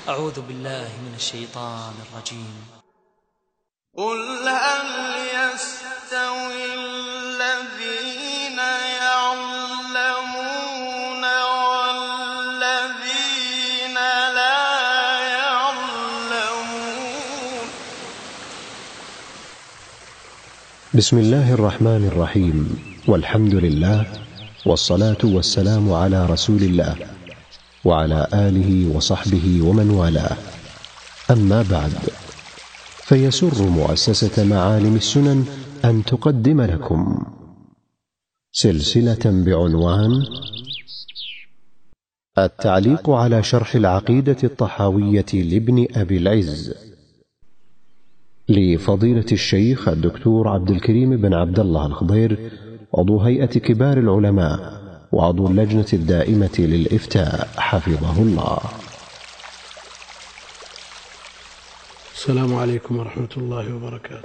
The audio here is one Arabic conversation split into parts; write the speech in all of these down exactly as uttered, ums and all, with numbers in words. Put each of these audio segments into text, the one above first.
أعوذ بالله من الشيطان الرجيم. قل هل يستوي الذين يعلمون والذين لا يعلمون. بسم الله الرحمن الرحيم، والحمد لله، والصلاة والسلام على رسول الله وعلى آله وصحبه ومن والاه. أما بعد، فيسر مؤسسة معالم السنن أن تقدم لكم سلسلة بعنوان التعليق على شرح العقيدة الطحاوية لابن أبي العز لفضيلة الشيخ الدكتور عبد الكريم بن عبد الله الخضير، عضو هيئة كبار العلماء وعضو اللجنة الدائمة للإفتاء، حفظه الله. السلام عليكم ورحمة الله وبركاته.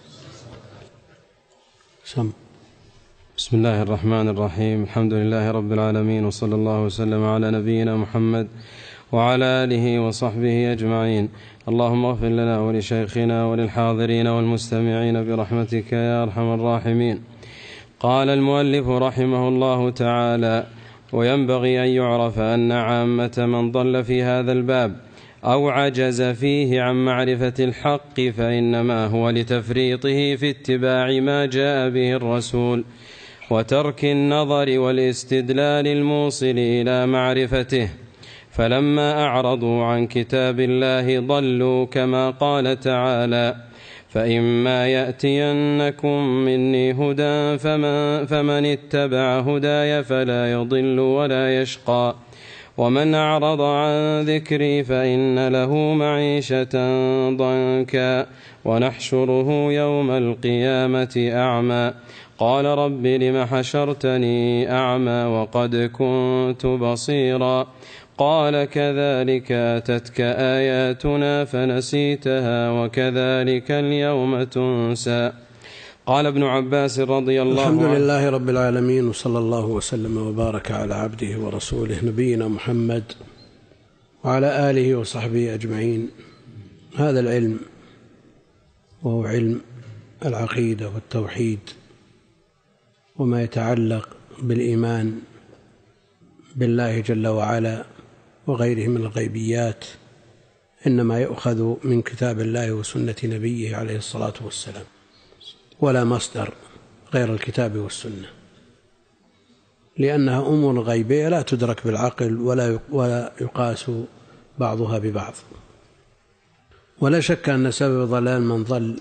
سم. بسم الله الرحمن الرحيم. الحمد لله رب العالمين، وصلى الله وسلم على نبينا محمد وعلى آله وصحبه أجمعين. اللهم اغفر لنا ولشيخنا وللحاضرين والمستمعين برحمتك يا أرحم الراحمين. قال المؤلف رحمه الله تعالى: وينبغي أن يعرف أن عامة من ضل في هذا الباب أو عجز فيه عن معرفة الحق فإنما هو لتفريطه في اتباع ما جاء به الرسول وترك النظر والاستدلال الموصل إلى معرفته، فلما أعرضوا عن كتاب الله ضلوا، كما قال تعالى: فإما يأتينكم مني هدى فمن, فمن اتبع هداي فلا يضل ولا يشقى، ومن أعرض عن ذكري فإن له معيشة ضنكا ونحشره يوم القيامة أعمى. قال رب لم حشرتني أعمى وقد كنت بصيرا. قال كذلك أتتك آياتنا فنسيتها وكذلك اليوم تنسى. قال ابن عباس رضي الله عنه: الحمد لله رب العالمين، وصلى الله وسلم وبارك على عبده ورسوله نبينا محمد وعلى آله وصحبه أجمعين. هذا العلم وهو علم العقيدة والتوحيد وما يتعلق بالإيمان بالله جل وعلا وغيره من الغيبيات، إنما يؤخذ من كتاب الله وسنة نبيه عليه الصلاة والسلام، ولا مصدر غير الكتاب والسنة، لأنها أمور غيبية لا تدرك بالعقل ولا يقاس بعضها ببعض. ولا شك أن سبب ضلال من ضل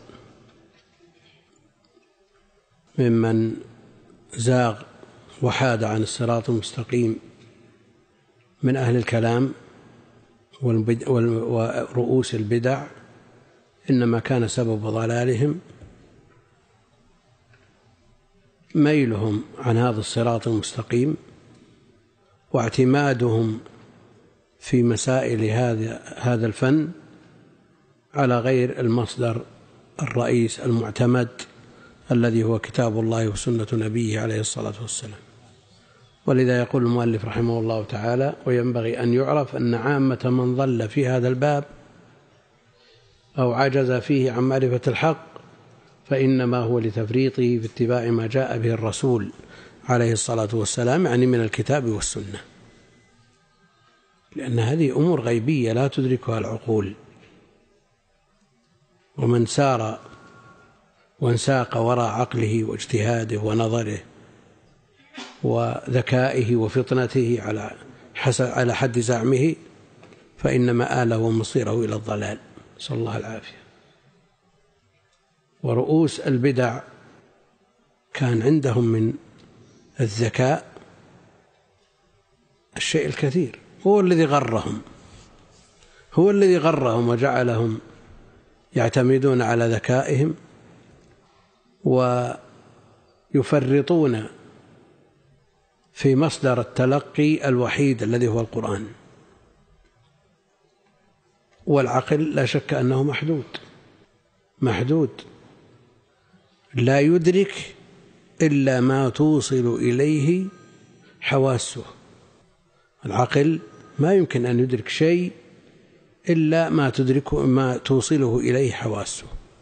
ممن زاغ وحاد عن الصراط المستقيم من أهل الكلام ورؤوس البدع، إنما كان سبب ضلالهم ميلهم عن هذا الصراط المستقيم واعتمادهم في مسائل هذا هذا الفن على غير المصدر الرئيس المعتمد الذي هو كتاب الله وسنة نبيه عليه الصلاة والسلام. ولذا يقول المؤلف رحمه الله تعالى: وينبغي أن يعرف أن عامة من ضل في هذا الباب أو عجز فيه عن معرفة الحق فإنما هو لتفريطه في اتباع ما جاء به الرسول عليه الصلاة والسلام، يعني من الكتاب والسنة، لأن هذه أمور غيبية لا تدركها العقول. ومن سار وانساق وراء عقله واجتهاده ونظره وذكائه وفطنته على على حد زعمه فإن مآله ومصيره إلى الضلال، نسأل الله العافية. ورؤوس البدع كان عندهم من الذكاء الشيء الكثير، هو الذي غرهم هو الذي غرهم وجعلهم يعتمدون على ذكائهم ويفرطون في مصدر التلقي الوحيد الذي هو القرآن. والعقل لا شك أنه محدود محدود لا يدرك إلا ما توصل إليه حواسه. العقل ما يمكن أن يدرك شيء إلا ما تدركه ما توصله إليه حواسه.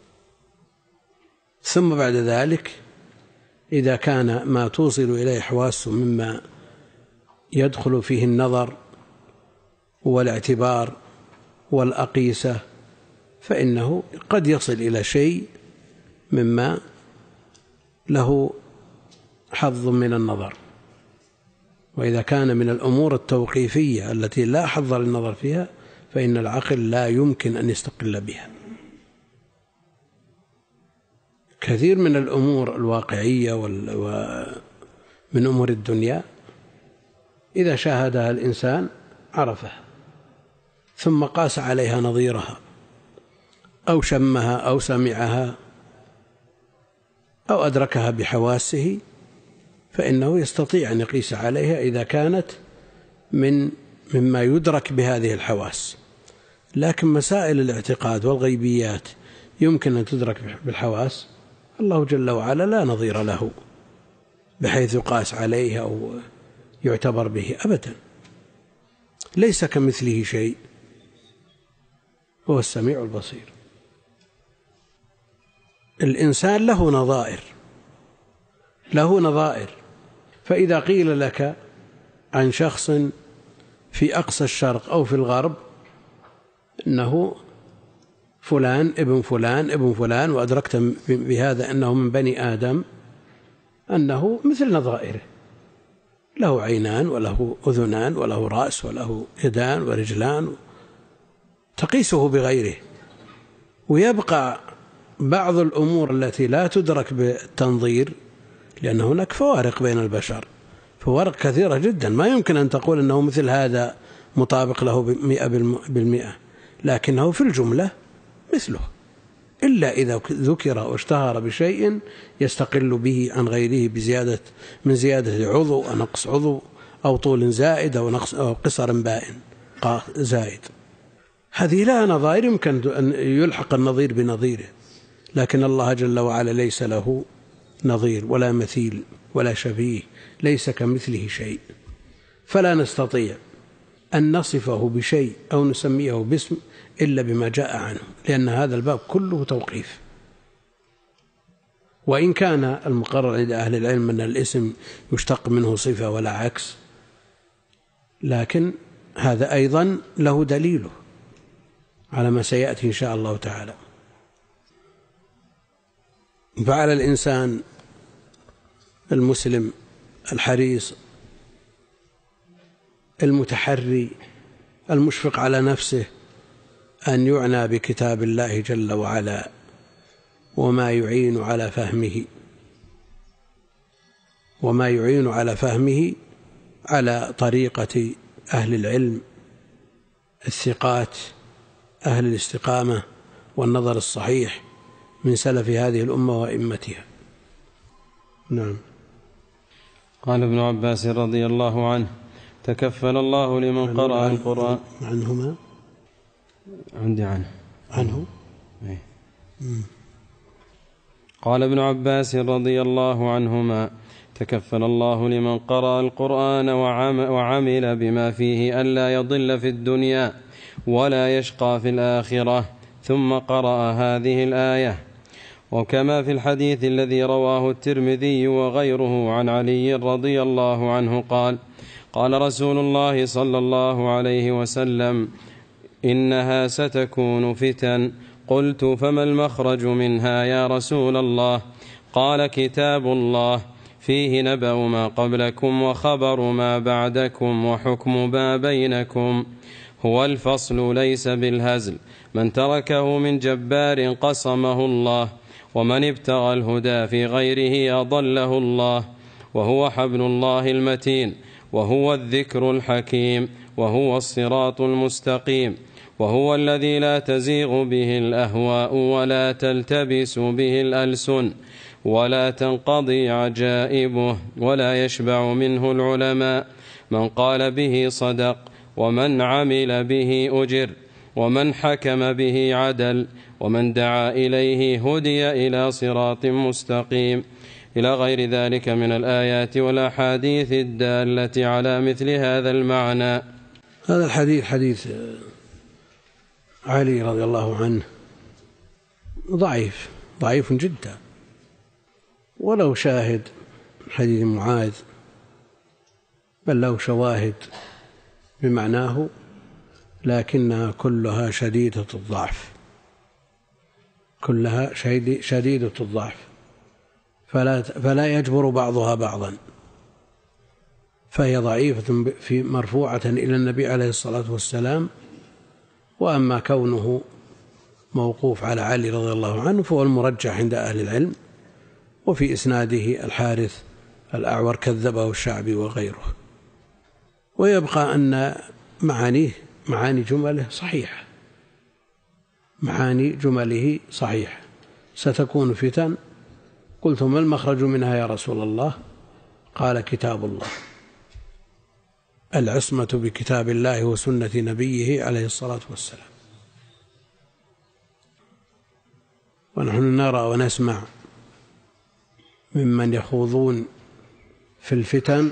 ثم بعد ذلك إذا كان ما توصل إليه حواسه مما يدخل فيه النظر والاعتبار والأقيسة فإنه قد يصل إلى شيء مما له حظ من النظر. وإذا كان من الأمور التوقيفية التي لا حظ للنظر فيها فإن العقل لا يمكن أن يستقل بها. كثير من الأمور الواقعية ومن أمور الدنيا إذا شاهدها الإنسان عرفها ثم قاس عليها نظيرها أو شمها أو سمعها أو أدركها بحواسه فإنه يستطيع أن يقيس عليها إذا كانت من مما يدرك بهذه الحواس. لكن مسائل الاعتقاد والغيبيات يمكن أن تدرك بالحواس، الله جل وعلا لا نظير له بحيث يقاس عليه أو يعتبر به أبدا، ليس كمثله شيء، هو السميع البصير. الإنسان له نظائر له نظائر فإذا قيل لك عن شخص في أقصى الشرق أو في الغرب إنه فلان ابن فلان ابن فلان وأدركت بهذا أنه من بني آدم، أنه مثل نظائره، له عينان وله أذنان وله رأس وله يدان ورجلان، تقيسه بغيره. ويبقى بعض الأمور التي لا تدرك بالتنظير لأن هناك فوارق بين البشر، فوارق كثيرة جدا، ما يمكن أن تقول أنه مثل هذا مطابق له بمئة بالمئة، لكنه في الجملة مثله، إلا إذا ذكر واشتهر بشيء يستقل به عن غيره بزيادة من زيادة عضو أو نقص عضو أو طول زائد أو نقص أو قصر بائن زائد. هذه لا نظائر يمكن أن يلحق النظير بنظيره، لكن الله جل وعلا ليس له نظير ولا مثيل ولا شبيه، ليس كمثله شيء، فلا نستطيع أن نصفه بشيء أو نسميه باسم إلا بما جاء عنه، لأن هذا الباب كله توقيف. وإن كان المقرر عند أهل العلم أن الاسم يشتق منه صفة ولا عكس، لكن هذا أيضا له دليله على ما سيأتي إن شاء الله تعالى. فعلى الإنسان المسلم الحريص المتحري المشفق على نفسه أن يعنى بكتاب الله جل وعلا وما يعين على فهمه وما يعين على فهمه على طريقة أهل العلم الثقات أهل الاستقامة والنظر الصحيح من سلف هذه الأمة وأئمتها. نعم. قال ابن عباس رضي الله عنه: تكفل الله لمن قرأ القرآن. عنهما عندي عنه عنه أي. قال ابن عباس رضي الله عنهما: تكفل الله لمن قرأ القرآن وعمل بما فيه ألا يضل في الدنيا ولا يشقى في الآخرة. ثم قرأ هذه الآية. وكما في الحديث الذي رواه الترمذي وغيره عن علي رضي الله عنه قال: قال رسول الله صلى الله عليه وسلم: إنها ستكون فتن. قلت: فما المخرج منها يا رسول الله؟ قال: كتاب الله فيه نبأ ما قبلكم وخبر ما بعدكم وحكم ما بينكم، هو الفصل ليس بالهزل، من تركه من جبار قصمه الله، ومن ابتغى الهدى في غيره أضله الله، وهو حبل الله المتين، وهو الذكر الحكيم، وهو الصراط المستقيم، وهو الذي لا تزيغ به الأهواء ولا تلتبس به الألسن ولا تنقضي عجائبه ولا يشبع منه العلماء، من قال به صدق، ومن عمل به أجر، ومن حكم به عدل، ومن دعا إليه هدي إلى صراط مستقيم، إلى غير ذلك من الآيات والأحاديث الدالة على مثل هذا المعنى. هذا الحديث حديث علي رضي الله عنه ضعيف ضعيف جدا، ولو شاهد حديث معاذ بل له شواهد بمعناه، لكنها كلها شديدة الضعف، كلها شديدة الضعف، فلا فلا يجبر بعضها بعضا، فهي ضعيفة في مرفوعة إلى النبي عليه الصلاة والسلام. وأما كونه موقوف على علي رضي الله عنه فهو المرجح عند أهل العلم. وفي إسناده الحارث الأعور كذبه الشعبي وغيره. ويبقى أن معانيه معاني جمله صحيحة، معاني جمله صحيحة. ستكون فتن، قلت ما المخرج منها يا رسول الله؟ قال كتاب الله، العصمة بكتاب الله وسنة نبيه عليه الصلاة والسلام. ونحن نرى ونسمع ممن يخوضون في الفتن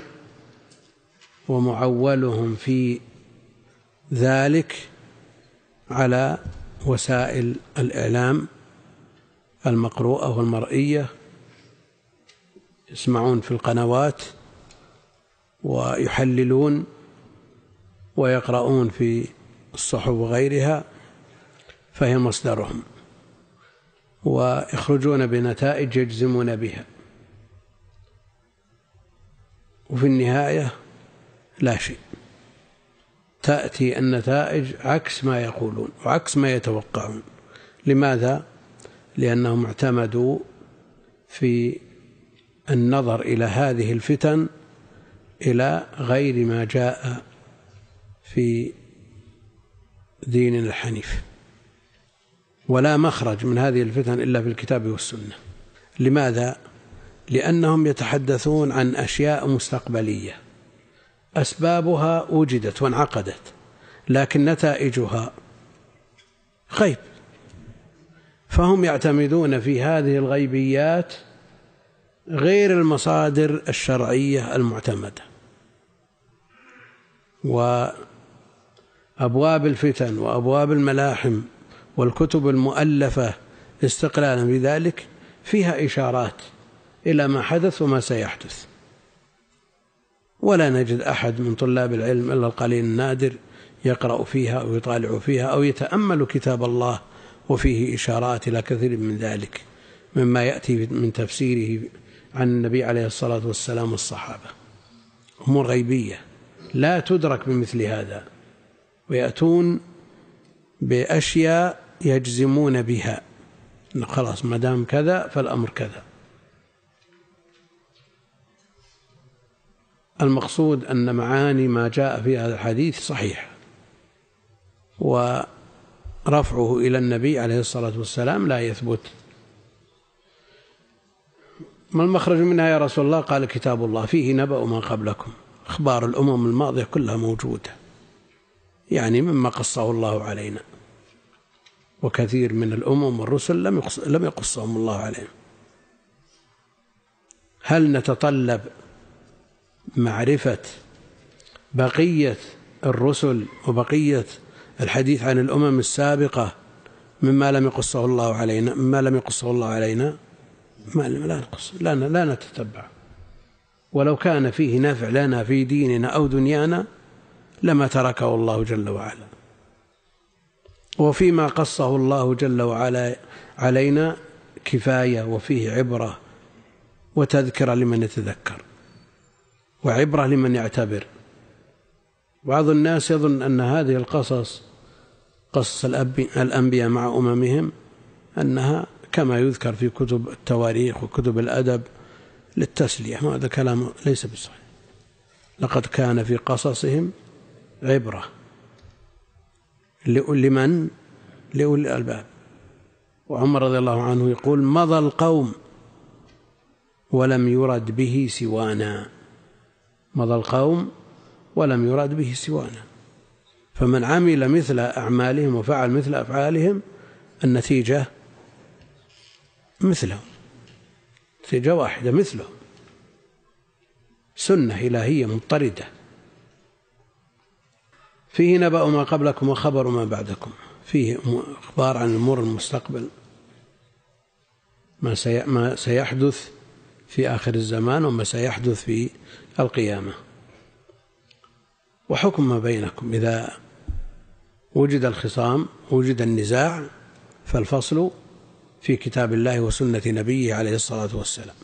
ومعولهم في ذلك على وسائل الإعلام المقروءة والمرئية، يسمعون في القنوات ويحللون ويقرؤون في الصحف وغيرها، فهي مصدرهم، ويخرجون بنتائج يجزمون بها، وفي النهاية لا شيء، تأتي النتائج عكس ما يقولون وعكس ما يتوقعون. لماذا؟ لأنهم اعتمدوا في النظر إلى هذه الفتن إلى غير ما جاء في ديننا الحنيف، ولا مخرج من هذه الفتن إلا في الكتاب والسنة. لماذا؟ لأنهم يتحدثون عن أشياء مستقبلية أسبابها وجدت وانعقدت، لكن نتائجها غيب، فهم يعتمدون في هذه الغيبيات غير المصادر الشرعية المعتمدة. وأبواب الفتن وأبواب الملاحم والكتب المؤلفة استقلالا بذلك فيها إشارات إلى ما حدث وما سيحدث، ولا نجد أحد من طلاب العلم إلا القليل النادر يقرأ فيها أو يطالع فيها أو يتأمل كتاب الله وفيه إشارات إلى كثير من ذلك مما يأتي من تفسيره عن النبي عليه الصلاة والسلام والصحابة. أمور غيبية لا تدرك بمثل هذا، ويأتون بأشياء يجزمون بها، خلاص ما دام كذا فالأمر كذا. المقصود أن معاني ما جاء في هذا الحديث صحيح، ورفعه إلى النبي عليه الصلاة والسلام لا يثبت. ما المخرج منها يا رسول الله؟ قال كتاب الله فيه نبأ ما قبلكم، أخبار الأمم الماضية كلها موجودة، يعني مما قصه الله علينا، وكثير من الأمم والرسل لم لم يقصهم الله عليهم. هل نتطلب معرفة بقية الرسل وبقية الحديث عن الأمم السابقة مما لم يقصه الله علينا مما لم يقصه الله علينا؟ ما لا نقص، لا لا نتتبع، ولو كان فيه نفع لنا في ديننا أو دنيانا لما تركه الله جل وعلا. وفيما قصه الله جل وعلا علينا كفاية، وفيه عبرة وتذكرة لمن يتذكر، وعبرة لمن يعتبر. بعض الناس يظن أن هذه القصص قصص الأنبياء مع أممهم أنها كما يذكر في كتب التواريخ وكتب الأدب للتسلية، هذا كلام ليس بصحيح. لقد كان في قصصهم عبرة لمن؟ لأولي الألباب. وعمر رضي الله عنه يقول مضى القوم ولم يرد به سوانا، مضى القوم ولم يرد به سوانا. فمن عمل مثل أعمالهم وفعل مثل أفعالهم النتيجة مثلهم، نتيجة واحدة مثلهم، سنة إلهية مضطردة. فيه نبأ ما قبلكم وخبر ما بعدكم، فيه أخبار عن الأمور المستقبل، ما سيحدث في آخر الزمان وما سيحدث في القيامة. وحكم ما بينكم إذا وجد الخصام وجد النزاع فالفصل في كتاب الله وسنة نبيه عليه الصلاة والسلام.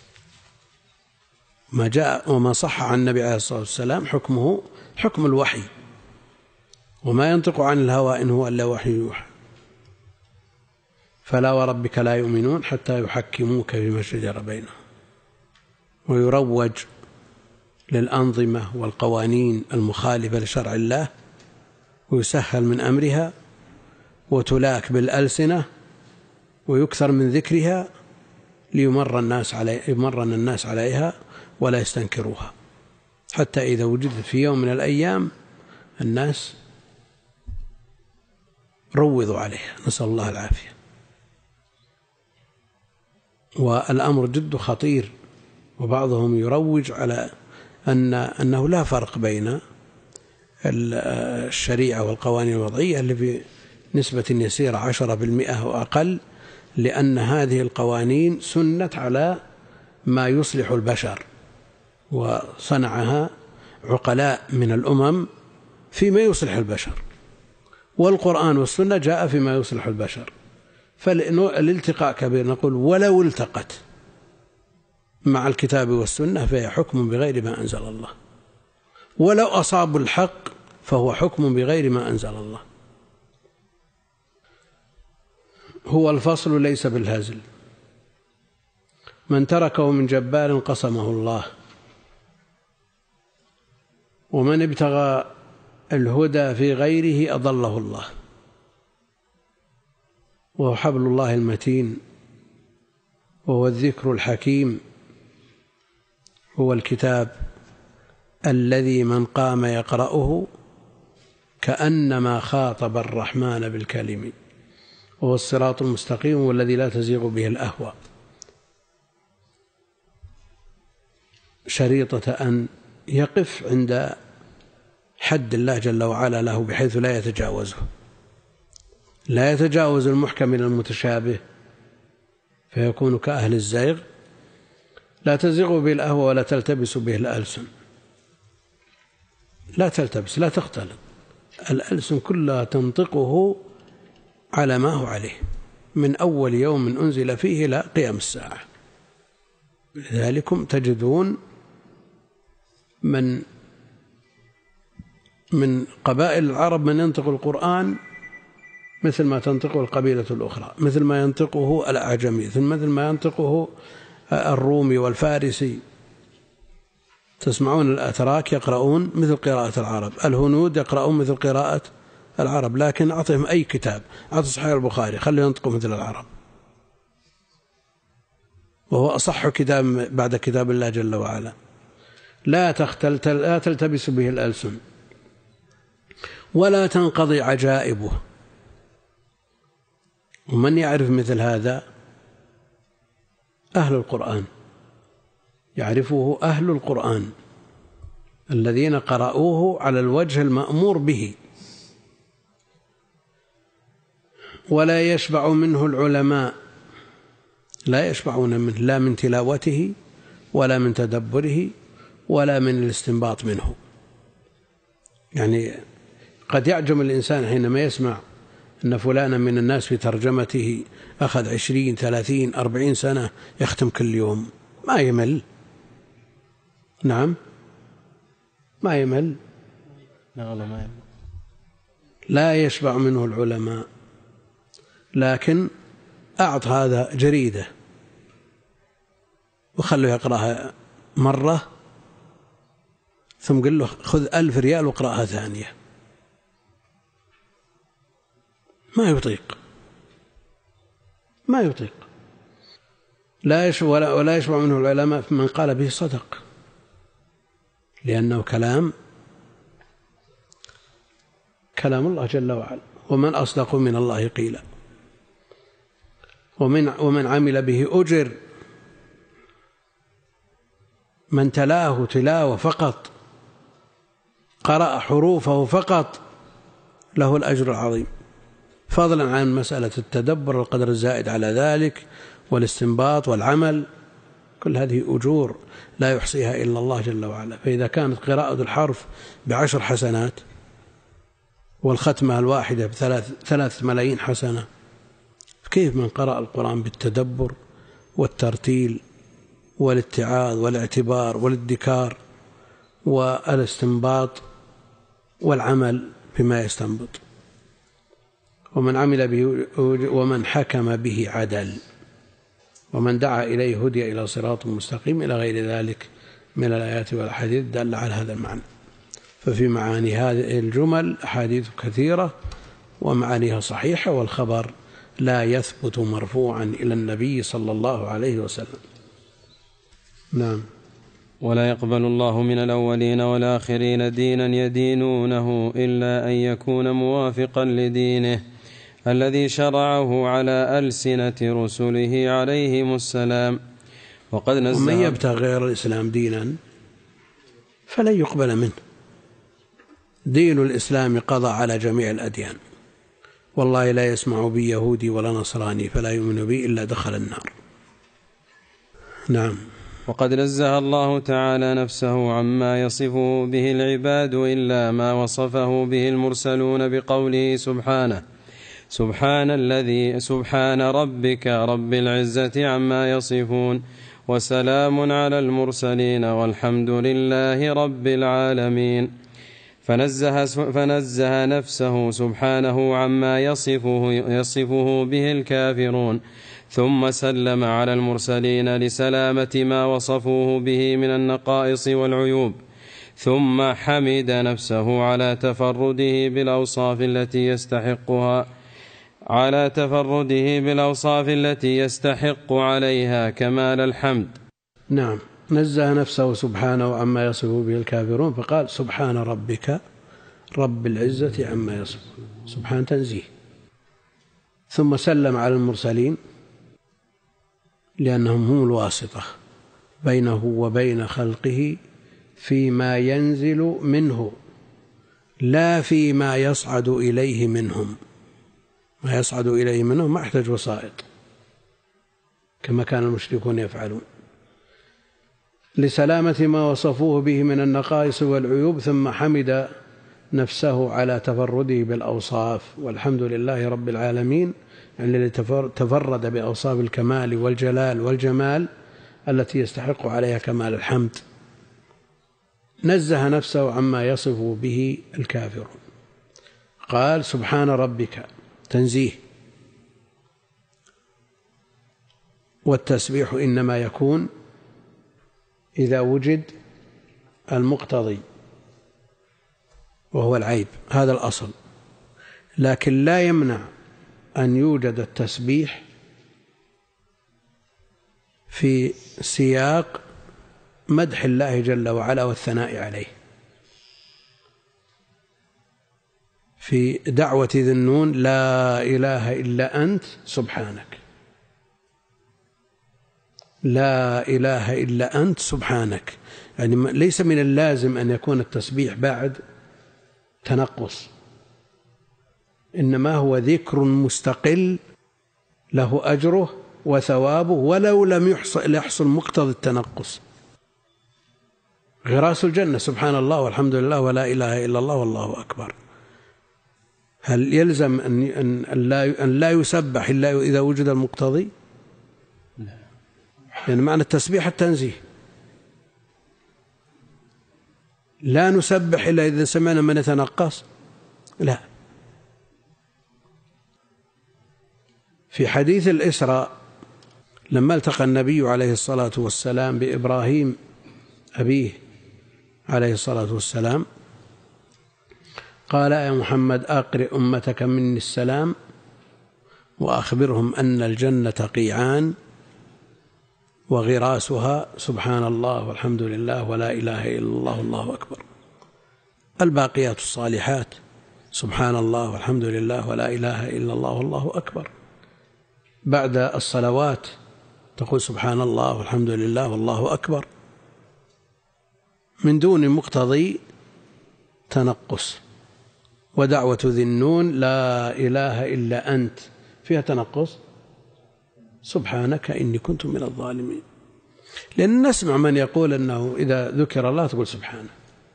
ما جاء وما صح عن النبي عليه الصلاة والسلام حكمه حكم الوحي، وما ينطق عن الهوى إن هو إلا وحي يوحى. فلا وربك لا يؤمنون حتى يحكموك فيما شجر بينهم. ويروج للأنظمة والقوانين المخالفة لشرع الله ويسهل من أمرها وتلاك بالألسنة ويكثر من ذكرها ليمر الناس علي يمرن الناس عليها ولا يستنكروها، حتى إذا وجدت في يوم من الأيام الناس روضوا عليها، نسأل الله العافية. والأمر جد خطير، وبعضهم يروج على أن أنه لا فرق بين الشريعة والقوانين الوضعية اللي بنسبة يسيرة عشرة بالمئة وأقل، لأن هذه القوانين سنت على ما يصلح البشر، وصنعها عقلاء من الأمم فيما يصلح البشر، والقرآن والسنة جاء فيما يصلح البشر. فالالتقاء كبير، نقول ولو التقت مع الكتاب والسنة فهي حكم بغير ما أنزل الله، ولو أصابوا الحق فهو حكم بغير ما أنزل الله. هو الفصل ليس بالهزل، من تركه من جبار قسمه الله، ومن ابتغى الهدى في غيره أضله الله. وهو حبل الله المتين، وهو الذكر الحكيم، هو الكتاب الذي من قام يقرأه كأنما خاطب الرحمن بالكلم، وهو الصراط المستقيم والذي لا تزيغ به الأهواء، شريطة أن يقف عند حد الله جل وعلا له بحيث لا يتجاوزه، لا يتجاوز المحكم من المتشابه فيكون كأهل الزيغ، لا تزيغ به الأهواء ولا تلتبس به الألسن. لا تلتبس، لا تختلط، الألسن كلها تنطقه على ما هو عليه من أول يوم أنزل فيه إلى قيام الساعة. لذلكم تجدون من من قبائل العرب من ينطق القرآن مثل ما تنطقه القبيلة الأخرى، مثل ما ينطقه الأعجمي، مثل ما ينطقه الرومي والفارسي. تسمعون الأتراك يقرؤون مثل قراءة العرب، الهنود يقرؤون مثل قراءة العرب، لكن أعطهم أي كتاب، أعطي صحيح البخاري خليه ينطقوا مثل العرب، وهو أصح كتاب بعد كتاب الله جل وعلا. لا تختلت لا تلتبس به الألسن ولا تنقضي عجائبه. ومن يعرف مثل هذا أهل القرآن، يعرفه أهل القرآن الذين قرأوه على الوجه المأمور به. ولا يشبع منه العلماء، لا يشبعون منه، لا من تلاوته ولا من تدبره ولا من الاستنباط منه. يعني قد يعجم الإنسان حينما يسمع أن فلانا من الناس في ترجمته أخذ عشرين ثلاثين أربعين سنة يختم كل يوم، ما يمل؟ نعم ما يمل؟ لا والله ما يمل. لا يشبع منه العلماء، لكن أعط هذا جريدة وخله يقرأها مرة ثم قل له خذ ألف ريال واقرأها ثانية، ما يطيق ما يطيق. لا يشبع ولا يشبع منه العلماء من قال به صدق، لأنه كلام كلام الله جل وعلا، ومن أصدق من الله قيلا. ومن ومن عمل به أجر، من تلاه تلاوة فقط قرأ حروفه فقط له الأجر العظيم. فضلا عن مسألة التدبر القدر الزائد على ذلك والاستنباط والعمل، كل هذه أجور لا يحصيها إلا الله جل وعلا. فإذا كانت قراءة الحرف بعشر حسنات والختمة الواحدة بثلاث ثلاث ملايين حسنة، كيف من قرأ القرآن بالتدبر والترتيل والاتعاظ والاعتبار والادكار والاستنباط والعمل بما يستنبط. ومن عمل به ومن حكم به عدل، ومن دعا إليه هدي إلى صراط مستقيم، إلى غير ذلك من الآيات والأحاديث دل على هذا المعنى. ففي معاني هذه الجمل أحاديث كثيرة ومعانيها صحيحة، والخبر لا يثبت مرفوعا إلى النبي صلى الله عليه وسلم. نعم. ولا يقبل الله من الأولين والآخرين دينا يدينونه إلا أن يكون موافقا لدينه الذي شرعه على ألسنة رسله عليهم السلام. وقد نزه ومن يبتغي غير الإسلام دينا فلن يقبل منه. دين الإسلام قضى على جميع الأديان، والله لا يسمع بي يهودي ولا نصراني فلا يؤمن بي إلا دخل النار. نعم. وقد نزه الله تعالى نفسه عما يصفه به العباد إلا ما وصفه به المرسلون بقوله سبحانه: سبحان الذي سبحان ربك رب العزة عما يصفون وسلام على المرسلين والحمد لله رب العالمين. فنزه, فنزه نفسه سبحانه عما يصفه, يصفه به الكافرون، ثم سلم على المرسلين لسلامة ما وصفوه به من النقائص والعيوب، ثم حمد نفسه على تفرده بالأوصاف التي يستحقها على تفرده بالأوصاف التي يستحق عليها كمال الحمد. نعم. نزه نفسه سبحانه عما يصفه به الكافرون، فقال سبحان ربك رب العزة عما يصفون، سبحان تنزيه. ثم سلم على المرسلين لأنهم هم الواسطة بينه وبين خلقه فيما ينزل منه، لا فيما يصعد إليه منهم. ما يصعد إليه منهم ما يحتاج وسائط كما كان المشركون يفعلون، لسلامة ما وصفوه به من النقائص والعيوب. ثم حمد نفسه على تفرده بالأوصاف، والحمد لله رب العالمين، يعني الذي تفرد بأوصاف الكمال والجلال والجمال التي يستحق عليها كمال الحمد. نزه نفسه عما يصف به الكافرون، قال سبحان ربك تنزيه. والتسبيح إنما يكون إذا وجد المقتضي وهو العيب، هذا الأصل، لكن لا يمنع أن يوجد التسبيح في سياق مدح الله جل وعلا والثناء عليه. في دعوة ذي النون لا إله إلا أنت سبحانك، لا إله إلا أنت سبحانك، يعني ليس من اللازم أن يكون التسبيح بعد تنقص، إنما هو ذكر مستقل له أجره وثوابه ولو لم يحصل, يحصل مقتضى التنقص. غراس الجنة سبحان الله والحمد لله ولا إله إلا الله والله أكبر. هل يلزم أن, أن, لا, أن لا يسبح إلا إذا وجد المقتضي؟ لا. يعني معنى التسبيح التنزيه، لا نسبح إلا إذا سمعنا من يتنقص، لا. في حديث الإسراء لما التقى النبي عليه الصلاة والسلام بإبراهيم أبيه عليه الصلاة والسلام قال يا محمد أقرئ أمتك مني السلام وأخبرهم أن الجنة قيعان وغراسها سبحان الله والحمد لله ولا إله إلا الله والله أكبر. الباقيات الصالحات سبحان الله والحمد لله ولا إله إلا الله والله أكبر. بعد الصلوات تقول سبحان الله والحمد لله والله أكبر من دون مقتضي تنقص ودعوة ذي النون لا إله إلا أنت فيها تنقص، سبحانك إني كنت من الظالمين. لأن نسمع من يقول أنه إذا ذكر الله تقول سبحانه،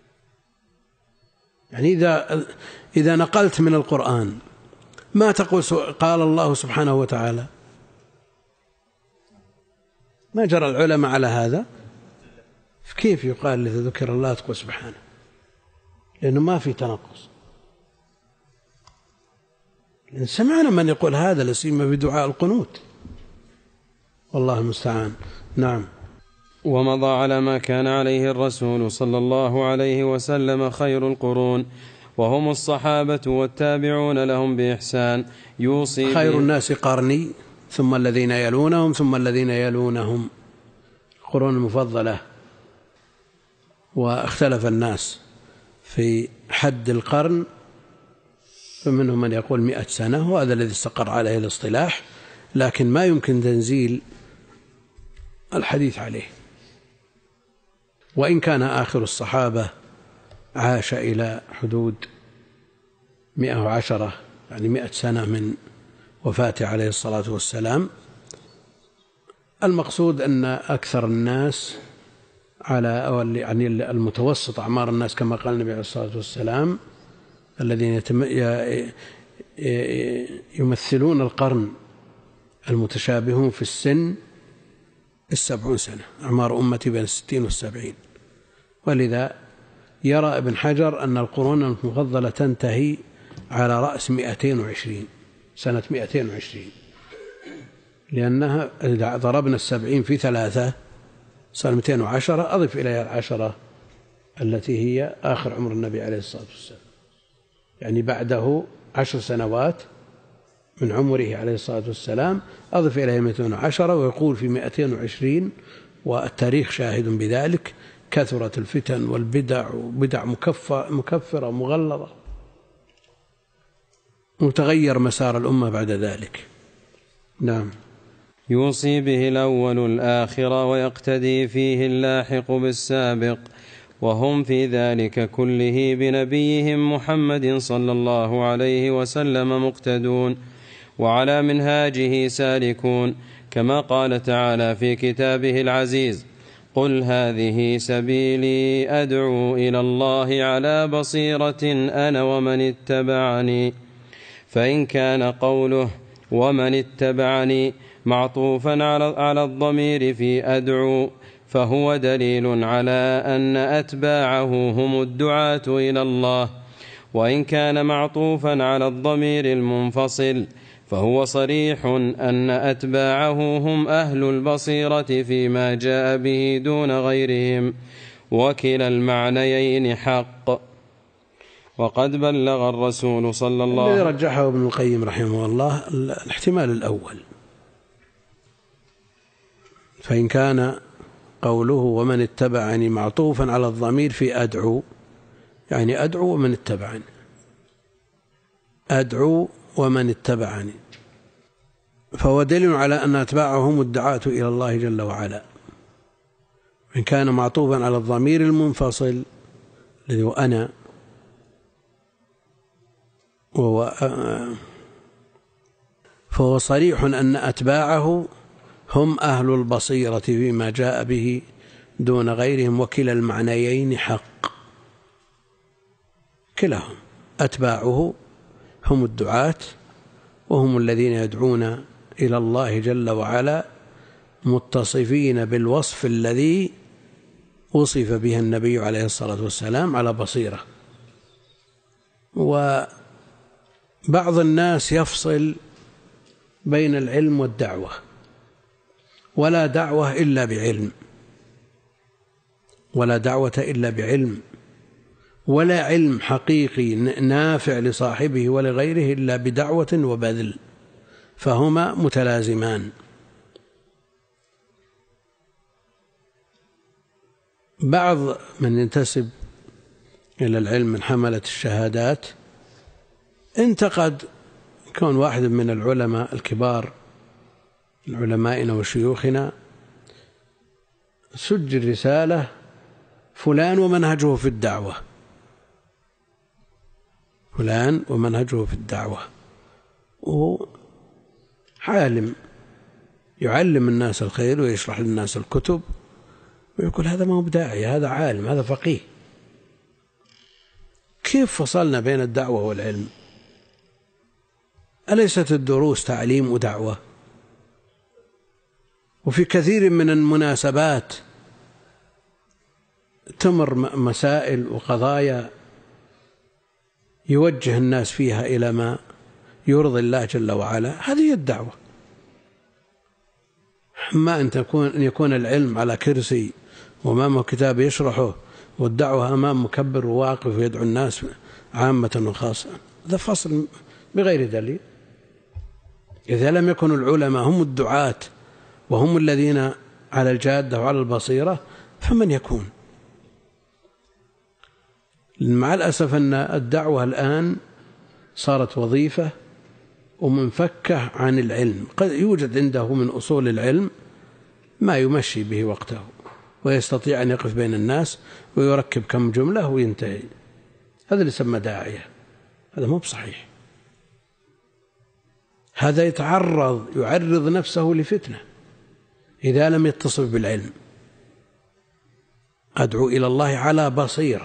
يعني إذا إذا نقلت من القرآن ما تقول قال الله سبحانه وتعالى، ما جرى العلماء على هذا، كيف يقال إذا ذكر الله تقول سبحانه؟ لأنه ما في تنقص. لأن سمعنا من يقول هذا لسيما بدعاء القنوت، والله المستعان. نعم. ومضى على ما كان عليه الرسول صلى الله عليه وسلم خير القرون، وهم الصحابة والتابعون لهم بإحسان. يوصي خير الناس قرني ثم الذين يلونهم ثم الذين يلونهم، القرون المفضلة. واختلف الناس في حد القرن، فمنهم من يقول مئة سنة، وهذا الذي استقر عليه الاصطلاح، لكن ما يمكن تنزيل الحديث عليه. وإن كان آخر الصحابة عاش إلى حدود مئة وعشرة، يعني مئة سنة من وفاته عليه الصلاة والسلام. المقصود أن أكثر الناس على يعني المتوسط أعمار الناس كما قال النبي عليه الصلاة والسلام الذين يمثلون القرن المتشابهون في السن السبعون سنة، أعمار أمتي بين الستين والسبعين. ولذا يرى ابن حجر أن القرون المفضلة تنتهي على رأس مئتين وعشرين سنة، مئتين وعشرين، لأنها إذا ضربنا السبعين في ثلاثة صار مئتين وعشرة، أضف إليها العشرة التي هي آخر عمر النبي عليه الصلاة والسلام، يعني بعده عشر سنوات من عمره عليه الصلاة والسلام، أضف إليها مئتين وعشرة، ويقول في مئتين وعشرين، والتاريخ شاهد بذلك، كثرت الفتن والبدع، وبدع مكفرة ومغلظة، وتغير مسار الأمة بعد ذلك. نعم. يوصي به الأول الآخر ويقتدي فيه اللاحق بالسابق، وهم في ذلك كله بنبيهم محمد صلى الله عليه وسلم مقتدون، وعلى منهاجه سالكون، كما قال تعالى في كتابه العزيز: قل هذه سبيلي أدعو إلى الله على بصيرة أنا ومن اتبعني. فإن كان قوله ومن اتبعني معطوفا على الضمير في أدعو، فهو دليل على أن أتباعه هم الدعاة إلى الله. وإن كان معطوفا على الضمير المنفصل فهو صريح أن أتباعه هم أهل البصيرة فيما جاء به دون غيرهم، وكلا المعنيين حق. وقد بلغ الرسول صلى الله عليه وسلم، الذي رجحه ابن القيم رحمه الله الاحتمال الأول. فإن كان قوله ومن اتبعني معطوفا على الضمير في أدعو، يعني أدعو ومن اتبعني، أدعو ومن اتبعني، فهو دليل على أن أتباعهم الدعاة إلى الله جل وعلا. إن كان معطوفا على الضمير المنفصل الذي هو أنا، وهو فهو صريح أن أتباعه هم أهل البصيرة فيما جاء به دون غيرهم، وكلا المعنيين حق. كلاهم أتباعه هم الدعاة، وهم الذين يدعون إلى الله جل وعلا متصفين بالوصف الذي وصف به النبي عليه الصلاة والسلام على بصيرة. وبعض الناس يفصل بين العلم والدعوة، ولا دعوة إلا بعلم، ولا دعوة إلا بعلم، ولا علم حقيقي نافع لصاحبه ولغيره إلا بدعوة وبذل، فهما متلازمان. بعض من ينتسب إلى العلم من حملة الشهادات انتقد كون واحد من العلماء الكبار من علمائنا وشيوخنا سجل رسالة فلان ومنهجه في الدعوة، فلان ومنهجه في الدعوة، وعالم يعلم الناس الخير ويشرح للناس الكتب، ويقول هذا ما هو بداعي، هذا عالم، هذا فقيه. كيف فصلنا بين الدعوة والعلم؟ أليست الدروس تعليم ودعوة؟ وفي كثير من المناسبات تمر مسائل وقضايا يوجه الناس فيها إلى ما يرضي الله جل وعلا، هذه هي الدعوة. أما أن تكون أن يكون العلم على كرسي وأمامه كتاب يشرحه، والدعوة أمام مكبر وواقف ويدعو الناس عامة وخاصة، هذا فصل بغير دليل. إذا لم يكن العلماء هم الدعاة وهم الذين على الجادة وعلى البصيرة، فمن يكون؟ مع الأسف أن الدعوة الآن صارت وظيفة ومنفكة عن العلم. قد يوجد عنده من أصول العلم ما يمشي به وقته، ويستطيع أن يقف بين الناس ويركب كم جملة وينتهي، هذا اللي يسمى داعية. هذا مو بصحيح، هذا يتعرض يعرض نفسه لفتنة إذا لم يتصف بالعلم. أدعو إلى الله على بصيرة،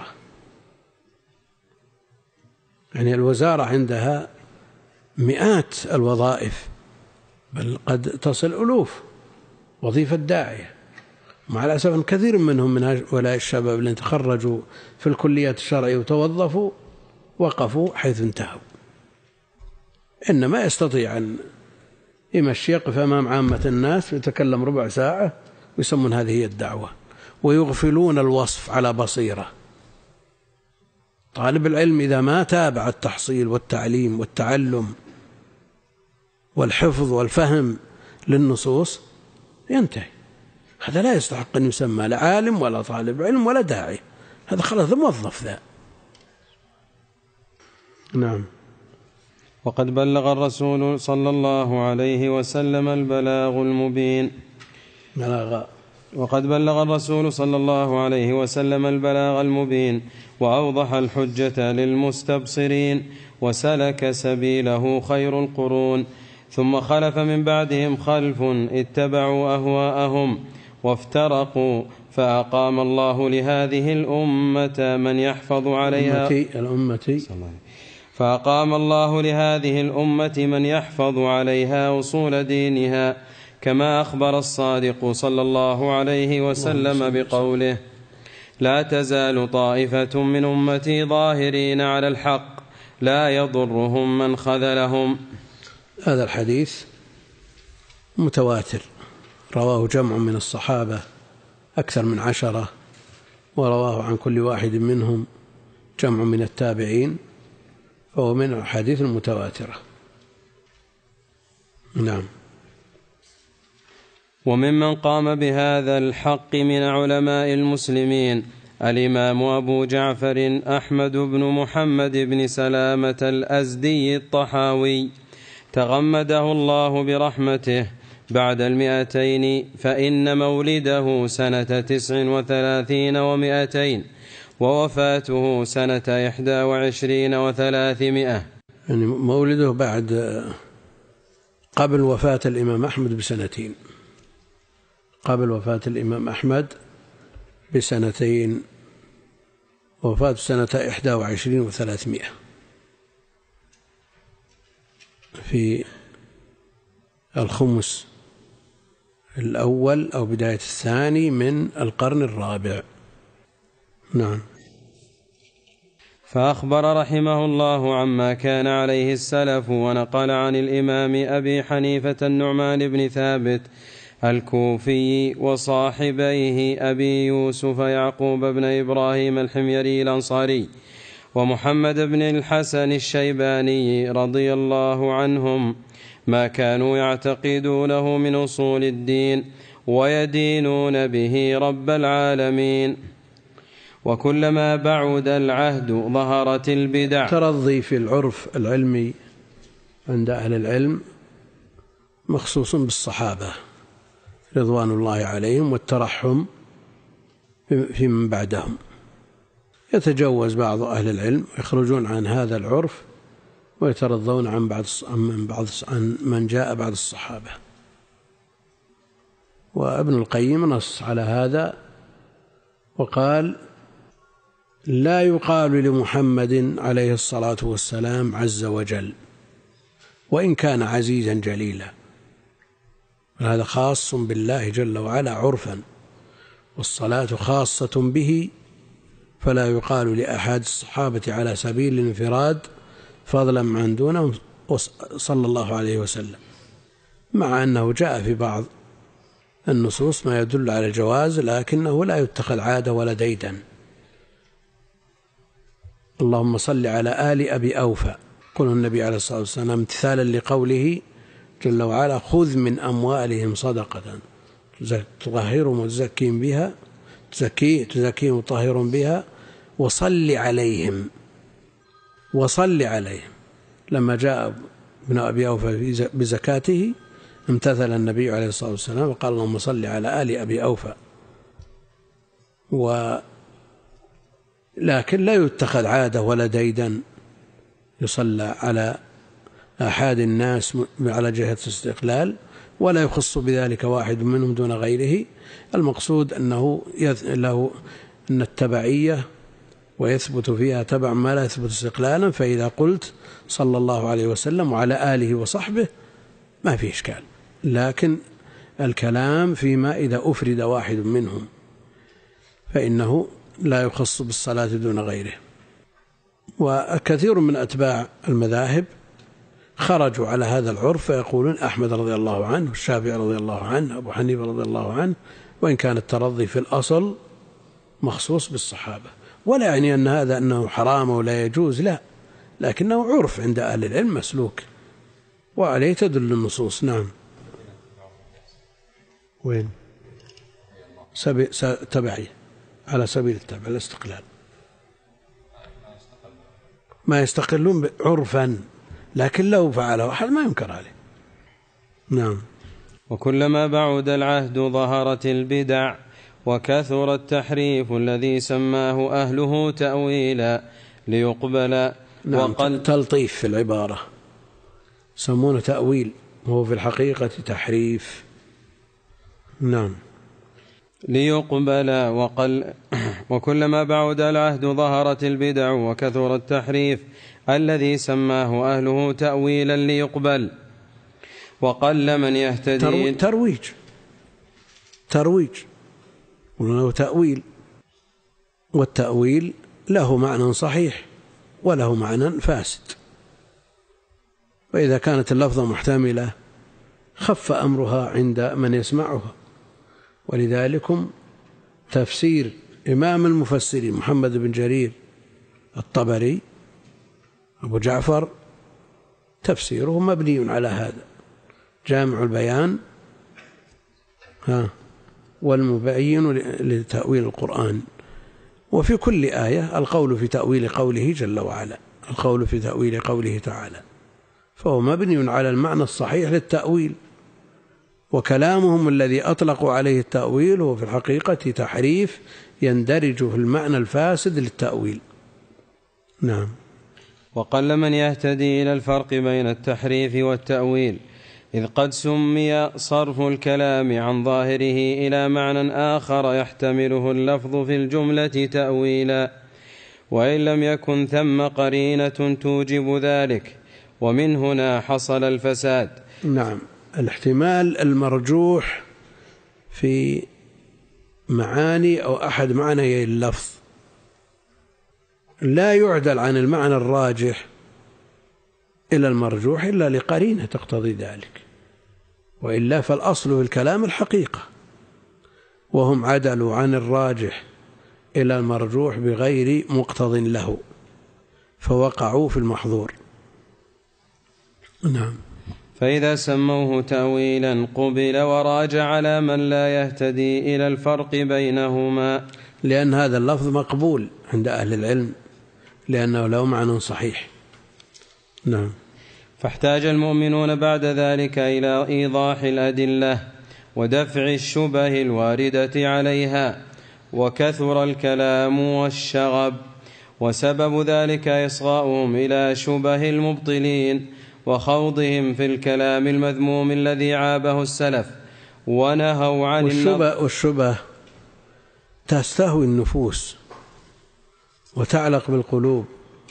يعني الوزارة عندها مئات الوظائف، بل قد تصل ألوف وظيفة داعية. مع الأسف أن كثير منهم من هؤلاء الشباب الذين تخرجوا في الكليات الشرعية وتوظفوا وقفوا حيث انتهوا، إنما يستطيع أن يمشي، يقف أمام عامة الناس ويتكلم ربع ساعة ويسمون هذه هي الدعوة، ويغفلون الوصف على بصيرة. طالب العلم إذا ما تابع التحصيل والتعليم والتعلم والحفظ والفهم للنصوص ينتهي. هذا لا يستحق أن يسمى لا عالم ولا طالب علم ولا داعي، هذا خلاص موظف ذا. نعم. وقد بلغ الرسول صلى الله عليه وسلم البلاغ المبين. بلاغ وقد بلغ الرسول صلى الله عليه وسلم البلاغ المبين، وأوضح الحجة للمستبصرين، وسلك سبيله خير القرون. ثم خلف من بعدهم خلف اتبعوا أهواءهم وافترقوا، فأقام الله لهذه الأمة من يحفظ عليها الأمة فأقام الله لهذه الأمة من يحفظ عليها أصول دينها، كما أخبر الصادق صلى الله عليه وسلم بقوله: لا تزال طائفة من أمتي ظاهرين على الحق لا يضرهم من خذلهم. هذا الحديث متواتر، رواه جمع من الصحابة أكثر من عشرة، ورواه عن كل واحد منهم جمع من التابعين، فهو من الحديث المتواترة. نعم. وممن قام بهذا الحق من علماء المسلمين الإمام أبو جعفر أحمد بن محمد بن سلامة الأزدي الطحاوي تغمده الله برحمته بعد المئتين، فإن مولده سنة تسع وثلاثين ومئتين، ووفاته سنة إحدى وعشرين وثلاثمائة. يعني مولده بعد قبل وفاة الإمام أحمد بسنتين، قبل وفاة الإمام أحمد بسنتين، وفاة سنة إحدى وعشرين وثلاثمائة في الخمس الأول أو بداية الثاني من القرن الرابع. نعم. فأخبر رحمه الله عما كان عليه السلف، ونقل عن الإمام أبي حنيفة النعمان بن ثابت الكوفي وصاحبيه أبي يوسف يعقوب بن إبراهيم الحميري الأنصاري ومحمد بن الحسن الشيباني رضي الله عنهم ما كانوا يعتقدونه من أصول الدين ويدينون به رب العالمين، وكلما بعد العهد ظهرت البدع. ترضي في العرف العلمي عند أهل العلم مخصوص بالصحابة رضوان الله عليهم، والترحم في من بعدهم. يتجوز بعض أهل العلم يخرجون عن هذا العرف ويترضون عن بعض من بعض عن من جاء بعد الصحابة. وابن القيم نص على هذا وقال: لا يقال لمحمد عليه الصلاة والسلام عز وجل وإن كان عزيزا جليلا، هذا خاص بالله جل وعلا عرفا، والصلاة خاصة به، فلا يقال لأحد الصحابة على سبيل الانفراد فضلا عن دونهم صلى الله عليه وسلم، مع أنه جاء في بعض النصوص ما يدل على الجواز، لكنه لا يتخذ عادة ولا ديدا. اللهم صل على آل أبي أوفى، قال النبي عليه الصلاة والسلام امتثالا لقوله جل وعلا: خذ من أموالهم صدقة تطهرهم وتزكيهم بها تزكي تزكيهم وتطهرهم بها وصل عليهم وصل عليهم. لما جاء ابن أبي أوفى بزكاته امتثل النبي عليه الصلاة والسلام وقال: اللهم صل على آل أبي أوفى. و لكن لا يتخذ عادة ولا ديدا يصلى على أحد الناس على جهة الاستقلال، ولا يخص بذلك واحد منهم دون غيره. المقصود أنه له أن التبعية ويثبت فيها تبع ما لا يثبت استقلالا، فإذا قلت صلى الله عليه وسلم وعلى آله وصحبه ما في إشكال، لكن الكلام فيما إذا أفرد واحد منهم فإنه لا يخص بالصلاة دون غيره. وكثير من أتباع المذاهب خرجوا على هذا العرف فيقولون أحمد رضي الله عنه، الشافعي رضي الله عنه، أبو حنيفة رضي الله عنه، وإن كان الترضي في الأصل مخصوص بالصحابة، ولا يعني أن هذا أنه حرام ولا يجوز، لا، لكنه عرف عند أهل العلم مسلوك وعليه تدل النصوص. نعم. وين سبي... تبعي على سبيل التبع الاستقلال، ما يستقلون عرفا، لكن لو فعله أحد ما ينكر عليه. نعم. وكلما بعد العهد ظهرت البدع وكثر التحريف الذي سماه أهله تأويلا ليقبل. نعم. وقل تلطيف في العبارة، سمونه تأويل وهو في الحقيقة تحريف. نعم. ليقبل وقل وكلما بعد العهد ظهرت البدع وكثر التحريف الذي سماه أهله تأويلا ليقبل وقل من يهتدي. ترويج ترويج وله تأويل، والتأويل له معنى صحيح وله معنى فاسد، وإذا كانت اللفظة محتملة خف أمرها عند من يسمعها. ولذلك تفسير إمام المفسرين محمد بن جرير الطبري أبو جعفر تفسيره مبني على هذا، جامع البيان ها والمبين لتأويل القرآن. وفي كل آية القول في تأويل قوله جل وعلا، القول في تأويل قوله تعالى، فهو مبني على المعنى الصحيح للتأويل، وكلامهم الذي أطلقوا عليه التأويل هو في الحقيقة تحريف يندرج في المعنى الفاسد للتأويل. نعم. وقل من يهتدي إلى الفرق بين التحريف والتأويل، إذ قد سمي صرف الكلام عن ظاهره إلى معنى آخر يحتمله اللفظ في الجملة تأويلا، وإن لم يكن ثم قرينة توجب ذلك، ومن هنا حصل الفساد. نعم. الاحتمال المرجوح في معاني أو أحد معنيي اللفظ لا يعدل عن المعنى الراجح إلى المرجوح إلا لقرينة تقتضي ذلك، وإلا فالأصل في الكلام الحقيقة، وهم عدلوا عن الراجح إلى المرجوح بغير مقتض له فوقعوا في المحظور. نعم. فإذا سموه تأويلا قبل وراج على من لا يهتدي إلى الفرق بينهما، لأن هذا اللفظ مقبول عند أهل العلم لأنه له معنى صحيح. نعم. فاحتاج المؤمنون بعد ذلك إلى إيضاح الأدلة ودفع الشبه الواردة عليها، وكثر الكلام والشغب وسبب ذلك إصغاؤهم إلى شبه المبطلين وخوضهم في الكلام المذموم الذي عابه السلف ونهوا عن والشبه, والشبه تستهوي النفوس وتعلق بالقلوب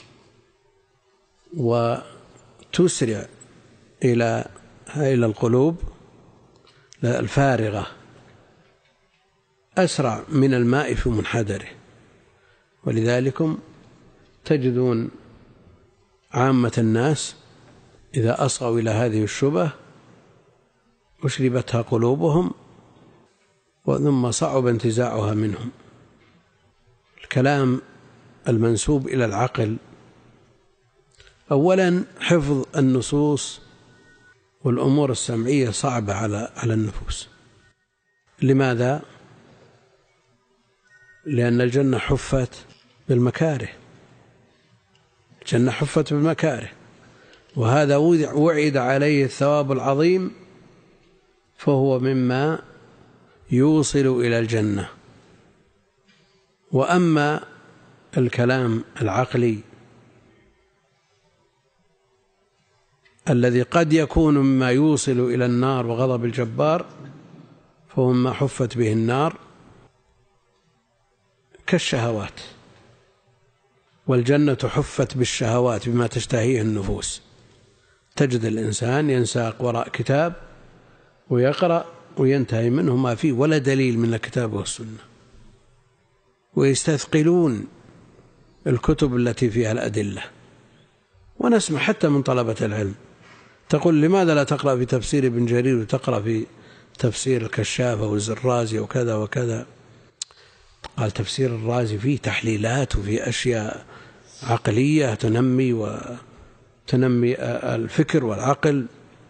وتسرع إلى إلى القلوب الفارغة أسرع من الماء في منحدره. ولذلك تجدون عامة الناس إذا أصغوا إلى هذه الشبه أشربتها قلوبهم ثم صعب انتزاعها منهم. الكلام المنسوب إلى العقل أولا حفظ النصوص والأمور السمعية صعبة على على النفوس. لماذا؟ لأن الجنة حفت بالمكاره، الجنة حفت بالمكاره، وهذا وعد عليه الثواب العظيم، فهو مما يوصل إلى الجنة. وأما الكلام العقلي الذي قد يكون مما يوصل إلى النار وغضب الجبار، فهو ما حفت به النار كالشهوات، والجنة حفت بالشهوات بما تشتهيه النفوس. تجد الإنسان ينساق وراء كتاب ويقرأ وينتهي منه ما فيه ولا دليل من الكتاب والسنة، ويستثقلون الكتب التي فيها الأدلة. ونسمع حتى من طلبة العلم تقول لماذا لا تقرأ في تفسير ابن جرير وتقرأ في تفسير الكشافة والزرازي وكذا وكذا؟ قال تفسير الرازي فيه تحليلات وفيه أشياء عقلية تنمي وتنمي الفكر والعقل،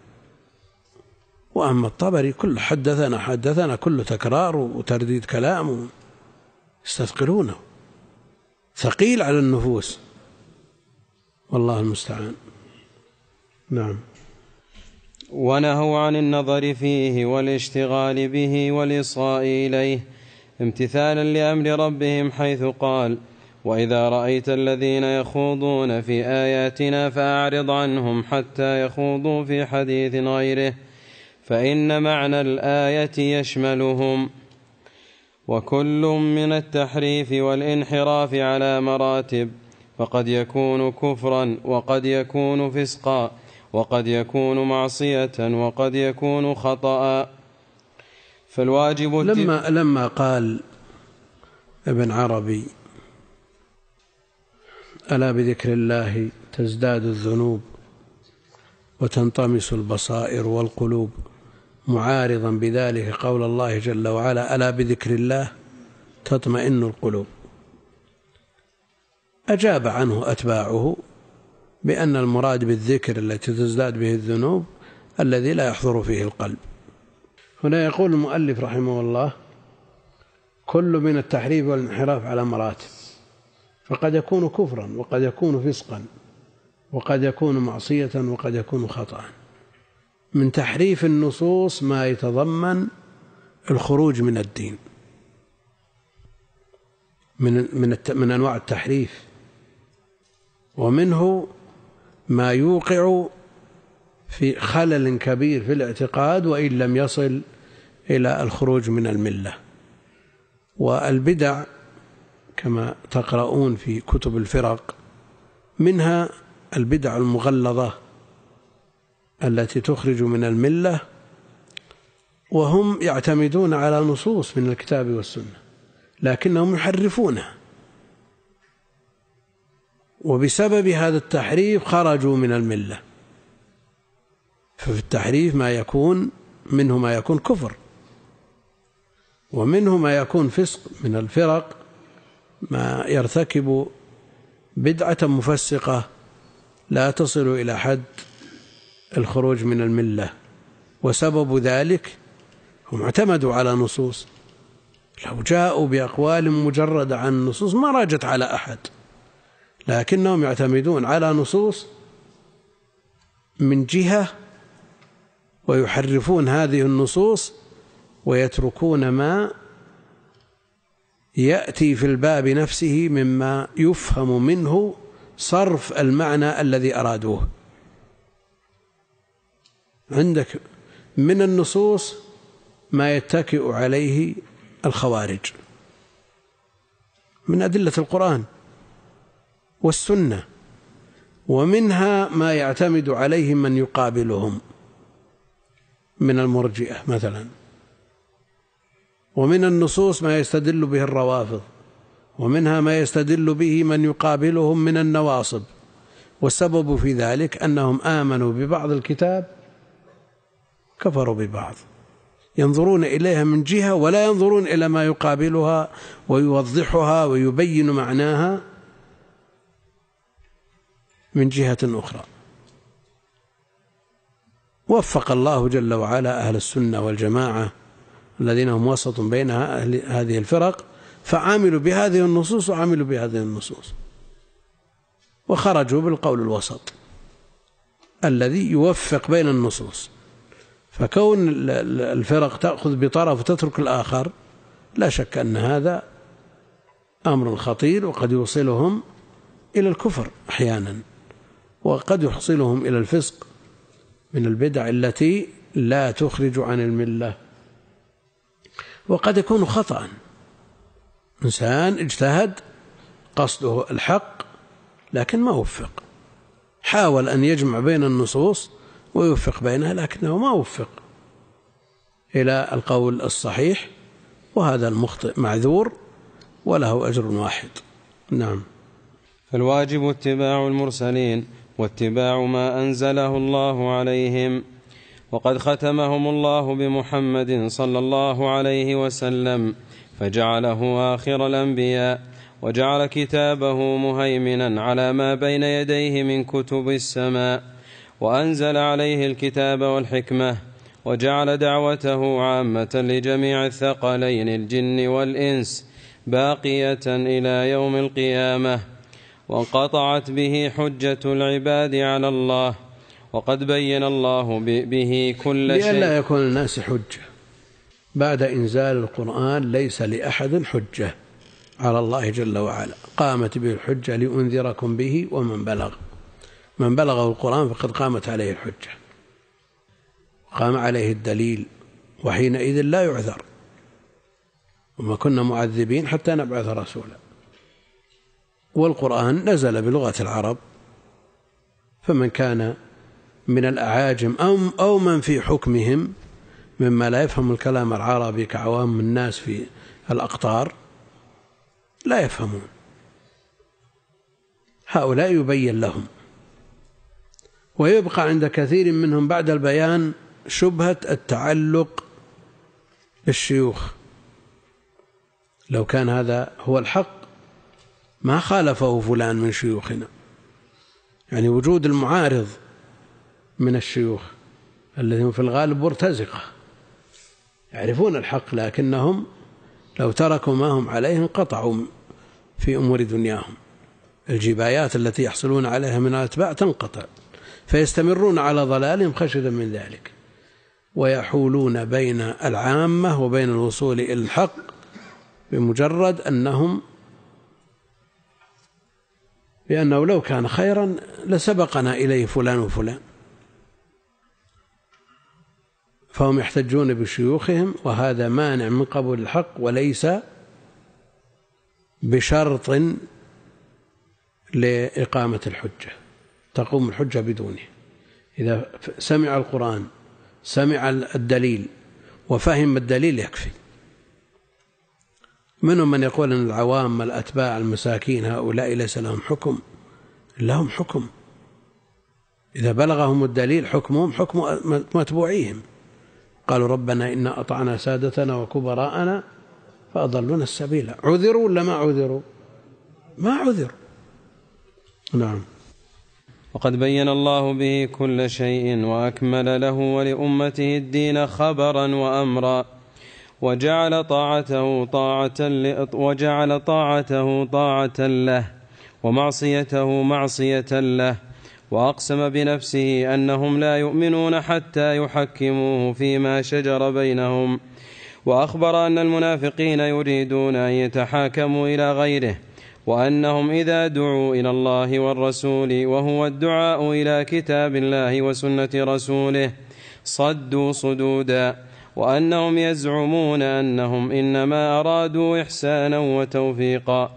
وأما الطبري كل حدثنا حدثنا كله تكرار وترديد كلام، يستثقلونه، ثقيل على النفوس، والله المستعان. نعم. ونهوا عن النظر فيه والاشتغال به والإصغاء إليه امتثالا لأمر ربهم، حيث قال: وإذا رأيت الذين يخوضون في آياتنا فأعرض عنهم حتى يخوضوا في حديث غيره، فإن معنى الآية يشملهم. وكل من التحريف والانحراف على مراتب، فقد يكون كفرا وقد يكون فسقا وقد يكون معصية وقد يكون خطأ. فالواجب لما, لما قال ابن عربي: ألا بذكر الله تزداد الذنوب وتنطمس البصائر والقلوب، معارضا بذلك قول الله جل وعلا: ألا بذكر الله تطمئن القلوب، أجاب عنه أتباعه بأن المراد بالذكر التي تزداد به الذنوب الذي لا يحضر فيه القلب. هنا يقول المؤلف رحمه الله: كل من التحريف والانحراف على مراتب، فقد يكون كفرا وقد يكون فسقا وقد يكون معصية وقد يكون خطأ. من تحريف النصوص ما يتضمن الخروج من الدين من من من أنواع التحريف، ومنه ما يوقع في خلل كبير في الاعتقاد وإن لم يصل إلى الخروج من الملة. والبدع كما تقرؤون في كتب الفرق منها البدع المغلظة التي تخرج من الملة، وهم يعتمدون على نصوص من الكتاب والسنة لكنهم يحرفونها، وبسبب هذا التحريف خرجوا من الملة. ففي التحريف ما يكون منه ما يكون كفر، ومنه ما يكون فسق. من الفرق ما يرتكب بدعة مفسقة لا تصل إلى حد الخروج من الملة، وسبب ذلك هم اعتمدوا على نصوص. لو جاءوا بأقوال مجردة عن النصوص ما راجت على أحد، لكنهم يعتمدون على نصوص من جهة ويحرفون هذه النصوص ويتركون ما يأتي في الباب نفسه مما يفهم منه صرف المعنى الذي أرادوه. عندك من النصوص ما يتكئ عليه الخوارج من أدلة القرآن والسنة، ومنها ما يعتمد عليه من يقابلهم من المرجئة مثلا، ومن النصوص ما يستدل به الروافض، ومنها ما يستدل به من يقابلهم من النواصب. والسبب في ذلك أنهم آمنوا ببعض الكتاب كفروا ببعض، ينظرون إليها من جهة ولا ينظرون إلى ما يقابلها ويوضحها ويبين معناها من جهة أخرى. وفق الله جل وعلا أهل السنة والجماعة الذين هم وسط بين هذه الفرق، فعاملوا بهذه النصوص وعاملوا بهذه النصوص، وخرجوا بالقول الوسط الذي يوفق بين النصوص. فكون الفرق تأخذ بطرف وتترك الآخر لا شك أن هذا أمر خطير، وقد يوصلهم إلى الكفر أحيانا، وقد يحصلهم إلى الفسق من البدع التي لا تخرج عن الملة. وقد يكون خطأ، إنسان اجتهد قصده الحق لكن ما وفق، حاول أن يجمع بين النصوص ويوفق بينها لكنه ما وفق إلى القول الصحيح، وهذا المخطئ معذور وله أجر واحد. نعم. فالواجب اتباع المرسلين واتباع ما أنزله الله عليهم، وقد ختمهم الله بمحمد صلى الله عليه وسلم فجعله آخر الأنبياء، وجعل كتابه مهيمنا على ما بين يديه من كتب السماء، وأنزل عليه الكتاب والحكمة، وجعل دعوته عامة لجميع الثقلين الجن والإنس باقية إلى يوم القيامة، وانقطعت به حجة العباد على الله، وقد بين الله به كل شيء. لئلا يكون الناس حجة بعد إنزال القرآن، ليس لأحد حجة على الله جل وعلا، قامت به الحجة لأنذركم به ومن بلغ، من بلغه القرآن فقد قامت عليه الحجة، قام عليه الدليل، وحينئذ لا يعذر، وما كنا معذبين حتى نبعث رسولا. والقرآن نزل بلغة العرب، فمن كان من الأعاجم أو من في حكمهم مما لا يفهم الكلام العربي كعوام الناس في الأقطار لا يفهمون، هؤلاء يبين لهم. ويبقى عند كثير منهم بعد البيان شبهة التعلق بالشيوخ، لو كان هذا هو الحق ما خالفه فلان من شيوخنا، يعني وجود المعارض من الشيوخ الذين في الغالب مرتزقة يعرفون الحق، لكنهم لو تركوا ما هم عليه انقطعوا في أمور دنياهم، الجبايات التي يحصلون عليها من الأتباع تنقطع، فيستمرون على ضلالهم خشية من ذلك، ويحولون بين العامة وبين الوصول إلى الحق بمجرد أنهم بأنه لو كان خيرا لسبقنا إليه فلان وفلان، فهم يحتجون بشيوخهم، وهذا مانع من قبول الحق وليس بشرط لإقامة الحجة، تقوم الحجة بدونه. إذا سمع القرآن سمع الدليل وفهم الدليل يكفي. منهم من يقول أن العوام الأتباع المساكين هؤلاء ليس لهم حكم، لهم حكم، إذا بلغهم الدليل حكمهم حكم متبوعيهم. قالوا ربنا إنا أطعنا سادتنا وكبراءنا فأضلونا السبيل، عذروا ولا ما عذروا؟ ما عذروا. نعم. وقد بين الله به كل شيء وأكمل له ولأمته الدين خبرا وأمرا، وجعل طاعته طاعة وجعل طاعته طاعة له ومعصيته معصية له، وأقسم بنفسه أنهم لا يؤمنون حتى يحكموه فيما شجر بينهم، وأخبر أن المنافقين يريدون أن يتحاكموا إلى غيره، وأنهم إذا دعوا إلى الله والرسول وهو الدعاء إلى كتاب الله وسنة رسوله صدوا صدودا، وأنهم يزعمون أنهم إنما أرادوا إحسانا وتوفيقا.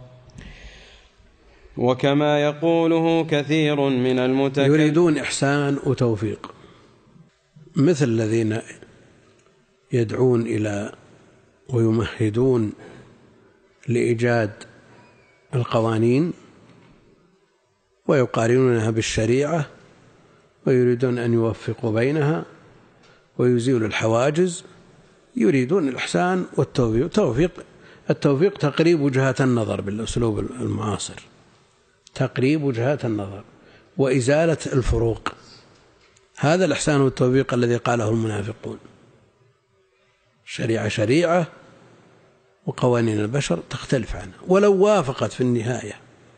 وكما يقوله كثير من المتكلمين يريدون إحسان وتوفيق، مثل الذين يدعون إلى ويمهدون لإيجاد القوانين ويقارنونها بالشريعة ويريدون أن يوفقوا بينها ويزيلوا الحواجز، يريدون الإحسان والتوفيق. التوفيق التوفيق تقريب وجهات النظر بالأسلوب المعاصر، تقريب وجهات النظر وإزالة الفروق. هذا الإحسان والتوفيق الذي قاله المنافقون. شريعة شريعة وقوانين البشر تختلف عنها ولو وافقت في النهاية.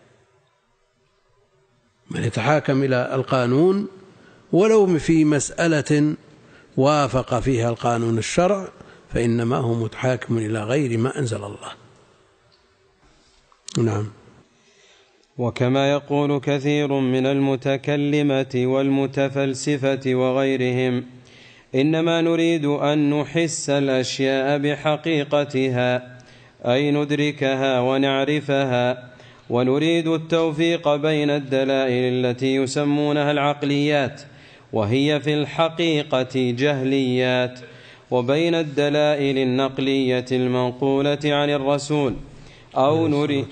من يتحاكم إلى القانون ولو في مسألة وافق فيها القانون الشرع فإنما هو متحاكم إلى غير ما أنزل الله. نعم. وكما يقول كثير من المتكلمة والمتفلسفة وغيرهم إنما نريد أن نحس الأشياء بحقيقتها، أي ندركها ونعرفها، ونريد التوفيق بين الدلائل التي يسمونها العقليات وهي في الحقيقة جهليات، وبين الدلائل النقلية المنقولة عن الرسول، أو نريد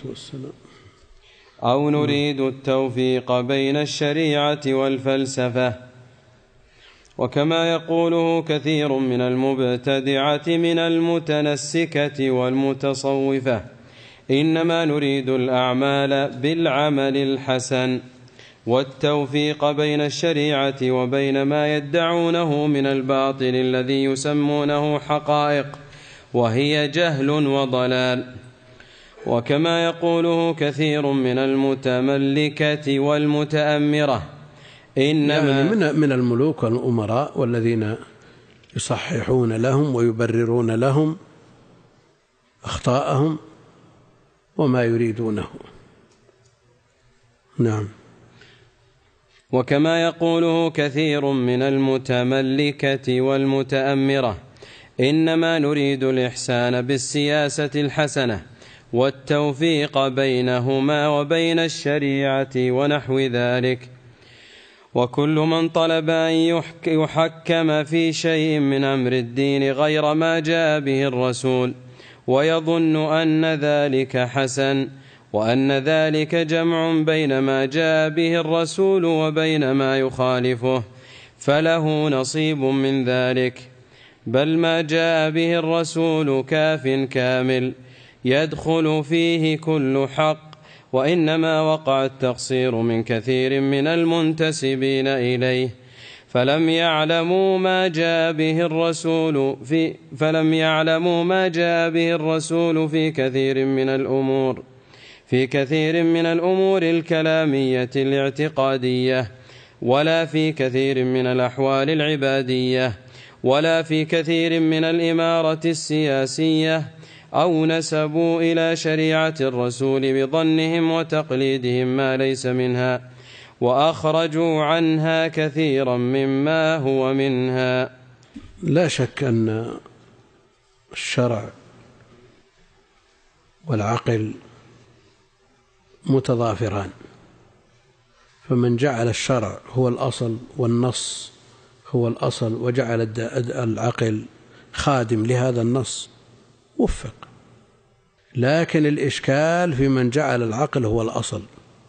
أو نريد التوفيق بين الشريعة والفلسفة. وكما يقوله كثير من المبتدعة من المتنسكة والمتصوفة إنما نريد الأعمال بالعمل الحسن، والتوفيق بين الشريعة وبين ما يدعونه من الباطل الذي يسمونه حقائق وهي جهل وضلال. وكما يقوله كثير من المتملكة والمتأمرة إنما يعني من من الملوك والأمراء والذين يصححون لهم ويبررون لهم أخطاءهم وما يريدونه. نعم. وكما يقوله كثير من المتملكة والمتأمرة إنما نريد الإحسان بالسياسة الحسنة والتوفيق بينهما وبين الشريعة ونحو ذلك. وكل من طلب أن يحكم في شيء من أمر الدين غير ما جاء به الرسول ويظن أن ذلك حسن وأن ذلك جمع بين ما جاء به الرسول وبين ما يخالفه فله نصيب من ذلك، بل ما جاء به الرسول كاف كامل يدخل فيه كل حق، وإنما وقع التقصير من كثير من المنتسبين إليه فلم يعلموا ما جاء به الرسول في فلم يعلموا ما جاء به الرسول في كثير من الأمور في كثير من الأمور الكلامية الاعتقادية، ولا في كثير من الأحوال العبادية، ولا في كثير من الإمارة السياسية، أو نسبوا إلى شريعة الرسول بظنهم وتقليدهم ما ليس منها، وأخرجوا عنها كثيرا مما هو منها. لا شك أن الشرع والعقل متضافران، فمن جعل الشرع هو الأصل والنص هو الأصل وجعل العقل خادم لهذا النص وفق. لكن الإشكال في من جعل العقل هو الأصل،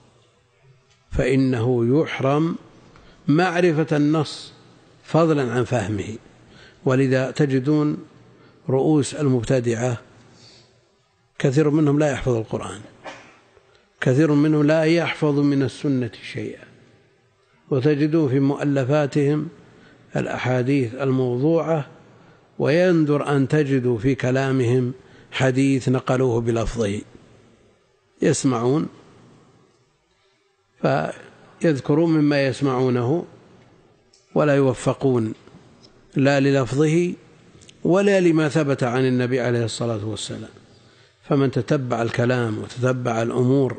فإنه يحرم معرفة النص فضلا عن فهمه. ولذا تجدون رؤوس المبتدعة كثير منهم لا يحفظ القرآن، كثير منهم لا يحفظ من السنة شيئا، وتجدون في مؤلفاتهم الأحاديث الموضوعة، ويندر أن تجدوا في كلامهم حديث نقلوه بلفظه. يسمعون فيذكرون مما يسمعونه ولا يوفقون لا للفظه ولا لما ثبت عن النبي عليه الصلاة والسلام. فمن تتبع الكلام وتتبع الأمور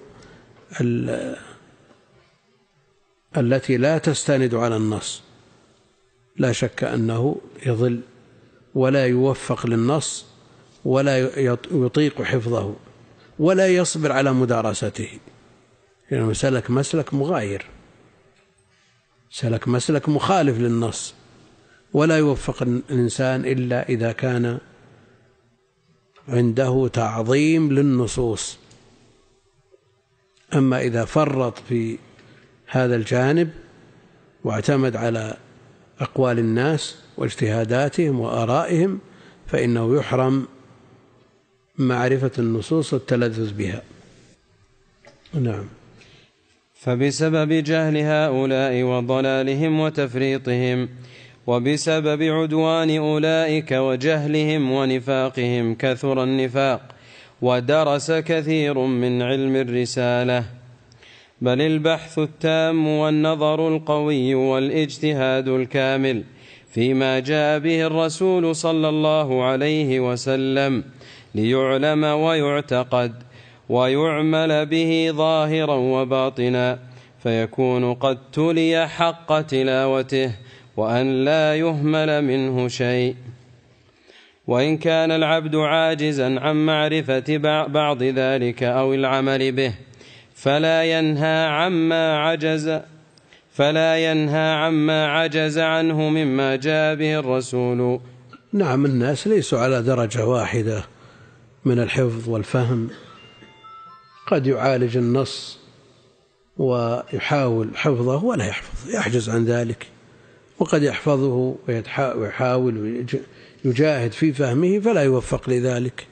التي لا تستند على النص لا شك أنه يضل ولا يوفق للنص ولا يطيق حفظه ولا يصبر على مدارسته، لأنه يعني سلك مسلك مغاير، سلك مسلك مخالف للنص. ولا يوفق الإنسان إلا إذا كان عنده تعظيم للنصوص. أما إذا فرط في هذا الجانب واعتمد على أقوال الناس واجتهاداتهم وآرائهم فإنه يحرم معرفة النصوص والتلذذ بها. نعم. فبسبب جهل هؤلاء وضلالهم وتفريطهم وبسبب عدوان أولئك وجهلهم ونفاقهم كثر النفاق ودرس كثير من علم الرسالة، بل البحث التام والنظر القوي والاجتهاد الكامل فيما جاء به الرسول صلى الله عليه وسلم ليعلم ويعتقد ويعمل به ظاهرا وباطنا، فيكون قد تلي حق تلاوته وأن لا يهمل منه شيء. وإن كان العبد عاجزا عن معرفة بعض ذلك أو العمل به فلا ينهى عما عجز فلا ينهى عما عجز عنه مما جاء به الرسول. نعم، الناس ليسوا على درجة واحدة من الحفظ والفهم، قد يعالج النص ويحاول حفظه ولا يحفظ، يحجز عن ذلك، وقد يحفظه ويحاول ويجاهد في فهمه فلا يوفق لذلك،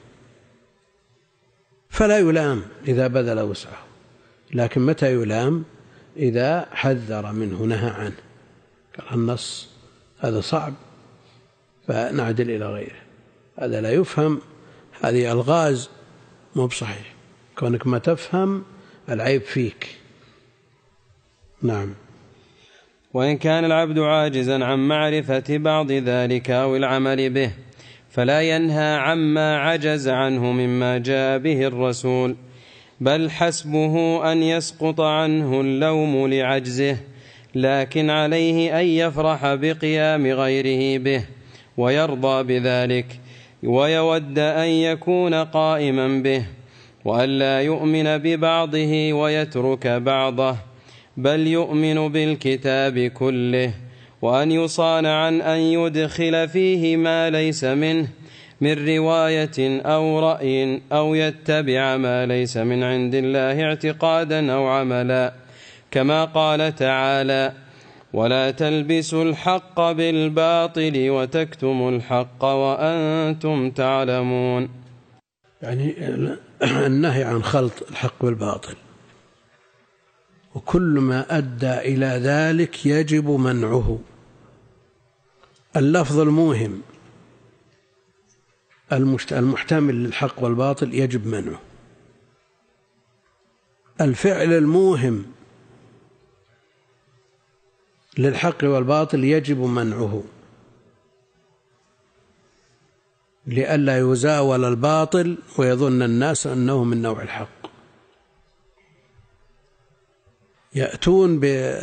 فلا يلام إذا بذل وسعه. لكن متى يلام؟ إذا حذر منه نهى عنه، قال النص هذا صعب فنعدل إلى غيره، هذا لا يفهم، هذه ألغاز مو بصحيح، كونك ما تفهم العيب فيك. نعم. وإن كان العبد عاجزا عن معرفة بعض ذلك أو العمل به فلا ينهى عما عجز عنه مما جاء به الرسول، بل حسبه أن يسقط عنه اللوم لعجزه، لكن عليه أن يفرح بقيام غيره به ويرضى بذلك ويود أن يكون قائما به، وأن لا يؤمن ببعضه ويترك بعضه، بل يؤمن بالكتاب كله، وأن يصان عن أن يدخل فيه ما ليس منه من رواية أو رأي أو يتبع ما ليس من عند الله اعتقادا أو عملا، كما قال تعالى: ولا تلبسوا الحق بالباطل وتكتموا الحق وأنتم تعلمون. يعني النهي عن خلط الحق بالباطل، وكل ما أدى إلى ذلك يجب منعه. اللفظ الموهم المحتمل للحق والباطل يجب منعه. الفعل الموهم للحق والباطل يجب منعه، لئلا يزاول الباطل ويظن الناس أنه من نوع الحق. يأتون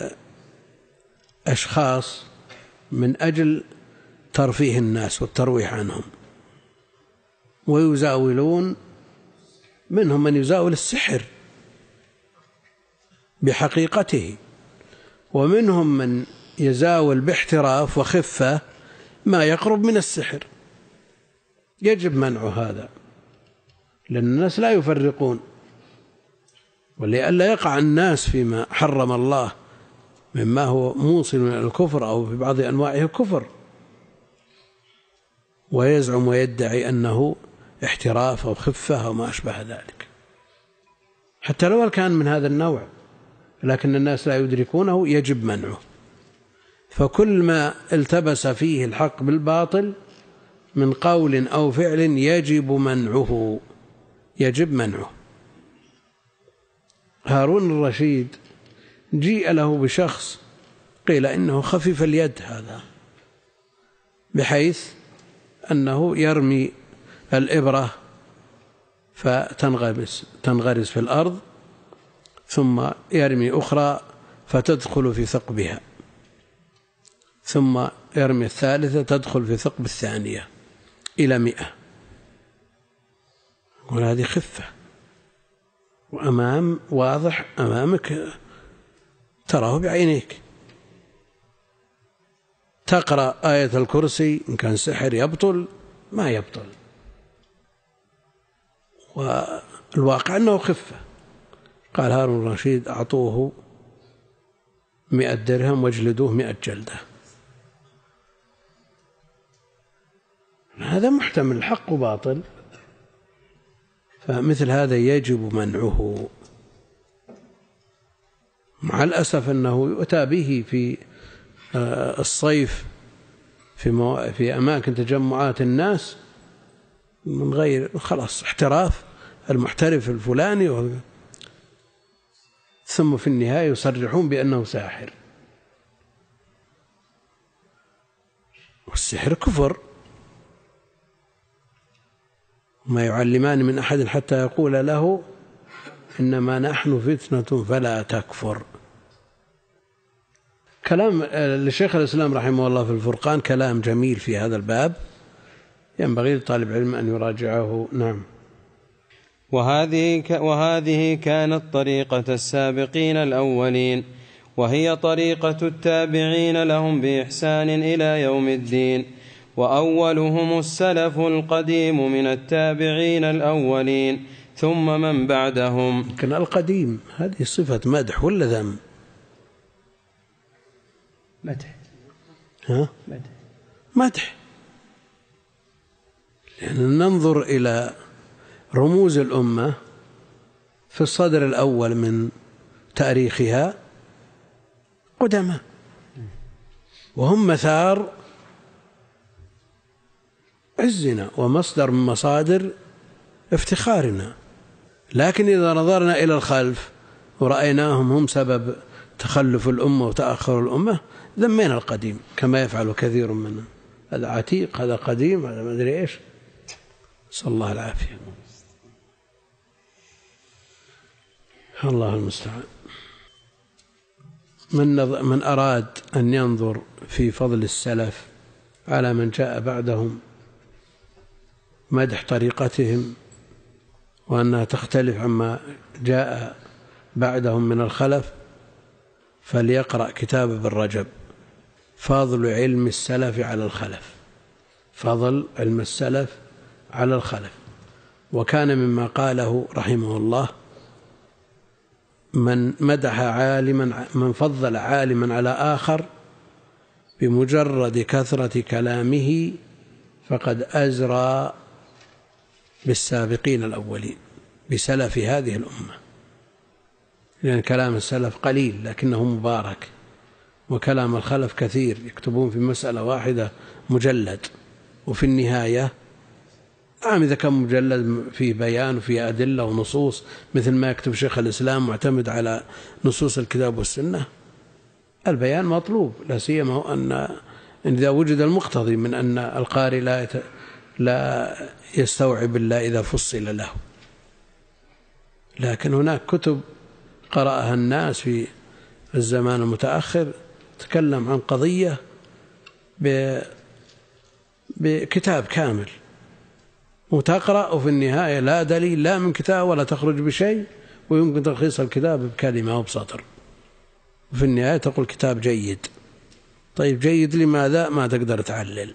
بأشخاص من أجل ترفيه الناس والترويح عنهم، ويزاولون، منهم من يزاول السحر بحقيقته، ومنهم من يزاول باحتراف وخفة ما يقرب من السحر. يجب منع هذا، لأن الناس لا يفرقون، ولئلا يقع الناس فيما حرم الله مما هو موصل إلى الكفر أو في بعض أنواعه الكفر، ويزعم ويدعي أنه احتراف أو خفة أو ما أشبه ذلك، حتى لو كان من هذا النوع، لكن الناس لا يدركونه. يجب منعه. فكل ما التبس فيه الحق بالباطل من قول أو فعل يجب منعه، يجب منعه. هارون الرشيد جيء له بشخص قيل إنه خفيف اليد، هذا بحيث أنه يرمي الإبرة فتنغمس تنغرس في الأرض، ثم يرمي أخرى فتدخل في ثقبها، ثم يرمي الثالثة تدخل في ثقب الثانية إلى مئة. وهذه خفة، وأمام واضح أمامك تراه بعينيك. تقرأ آية الكرسي إن كان سحر يبطل ما يبطل، والواقع أنه خفة. قال هارون الرشيد أعطوه مئة درهم واجلدوه مئة جلدة. هذا محتمل حق وباطل، فمثل هذا يجب منعه. مع الأسف أنه يؤتى به في الصيف في, مو... في أماكن تجمعات الناس من غير خلاص احتراف المحترف الفلاني و... ثم في النهاية يصرحون بأنه ساحر. والسحر كفر، ما يعلمان من أحد حتى يقول له إنما نحن فتنة فلا تكفر. كلام لشيخ الإسلام رحمه الله في الفرقان كلام جميل في هذا الباب، ينبغي لطالب علم أن يراجعه. نعم. وهذه وهذه كانت طريقة السابقين الأولين، وهي طريقة التابعين لهم بإحسان إلى يوم الدين، وأولهم السلف القديم من التابعين الأولين ثم من بعدهم. لكن القديم هذه صفة مدح ولا ذم؟ مدح. ها؟ مدح. مدح، لأن ننظر إلى رموز الأمة في الصدر الأول من تاريخها قدماء، وهم مثار عزنا ومصدر من مصادر افتخارنا. لكن إذا نظرنا إلى الخلف ورأيناهم هم سبب تخلف الأمة وتأخر الأمة ذمينا القديم كما يفعل كثير منهم. هذا عتيق، هذا قديم، هذا ما أدري إيش. صلى الله العافية. الله المستعان. من, من أراد أن ينظر في فضل السلف على من جاء بعدهم، مدح طريقتهم وأنها تختلف عما جاء بعدهم من الخلف، فليقرأ كتاب ابن رجب فضل علم السلف على الخلف. فضل علم السلف على الخلف. وكان مما قاله رحمه الله: من مدح عالما من فضل عالما على آخر بمجرد كثرة كلامه فقد أزرى بالسابقين الأولين، بسلف هذه الأمة. لأن كلام السلف قليل لكنه مبارك، وكلام الخلف كثير، يكتبون في مسألة واحدة مجلد، وفي النهاية نعم إذا كان مجلد فيه بيان وفيه أدلة ونصوص مثل ما يكتب شيخ الإسلام معتمد على نصوص الكتاب والسنة، البيان مطلوب، لا سيما أن إذا وجد المقتضي من أن القارئ لا يت... لا يستوعب إلا إذا فصل له. لكن هناك كتب قرأها الناس في الزمان المتأخر تكلم عن قضية ب... بكتاب كامل، وتقرأ وفي النهاية لا دليل لا من كتاب ولا تخرج بشيء، ويمكن تلخيص الكتاب بكلمة أو بسطر، وفي النهاية تقول كتاب جيد. طيب جيد لماذا؟ ما تقدر تعلل.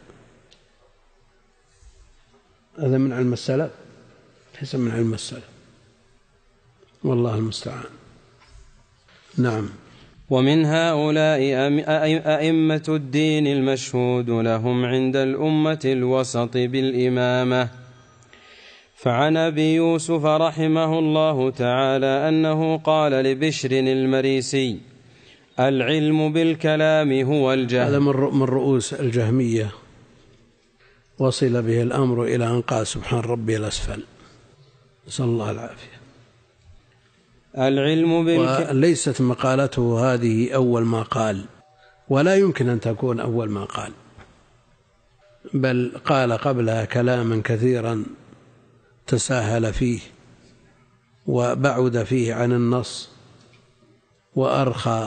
هذا من علم السلف؟ ليس من علم السلف، والله المستعان. نعم. ومن هؤلاء أئمة الدين المشهود لهم عند الأمة الوسط بالإمامة. فعن أبي يوسف رحمه الله تعالى أنه قال لبشر المريسي: العلم بالكلام هو الجهل. هذا من رؤوس الجهمية، وصل به الأمر إلى أن قال سبحان ربي الأسفل، نسأل الله العافية. العلم بالكلام، وليست مقالته هذه أول ما قال، ولا يمكن أن تكون أول ما قال، بل قال قبلها كلاما كثيرا تساهل فيه وبعد فيه عن النص وأرخى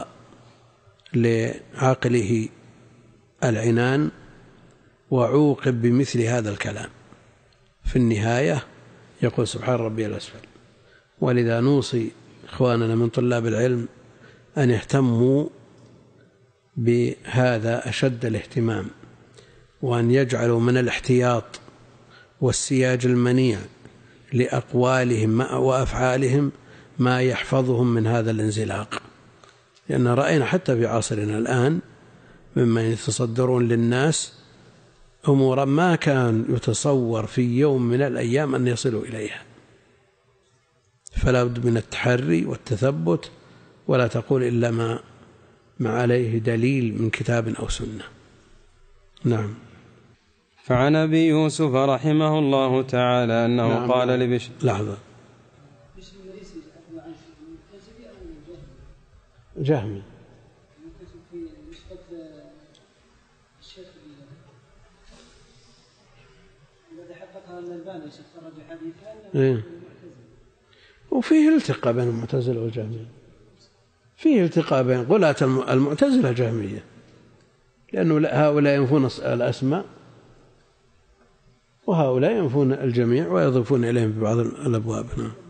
لعقله العنان، وعوقب بمثل هذا الكلام. في النهاية يقول سبحان ربي الأسفل. ولذا نوصي إخواننا من طلاب العلم أن يهتموا بهذا أشد الاهتمام، وأن يجعلوا من الاحتياط والسياج المنيع لأقوالهم وأفعالهم ما يحفظهم من هذا الانزلاق. لأن رأينا حتى في عصرنا الآن ممن يتصدرون للناس أمورا ما كان يتصور في يوم من الأيام أن يصلوا إليها، فلا بد من التحري والتثبت، ولا تقول إلا ما ما عليه دليل من كتاب أو سنة. نعم. فعن أبي يوسف رحمه الله تعالى أنه نعم قال لبشر لحظة جهمي إيه؟ وفيه التقاء بين المعتزلة والجهمية، فيه التقاء بين غلاة المعتزلة جهمية، لأنه هؤلاء ينفون الأسماء وهؤلاء ينفون الجميع ويضيفون إليهم في بعض الأبواب.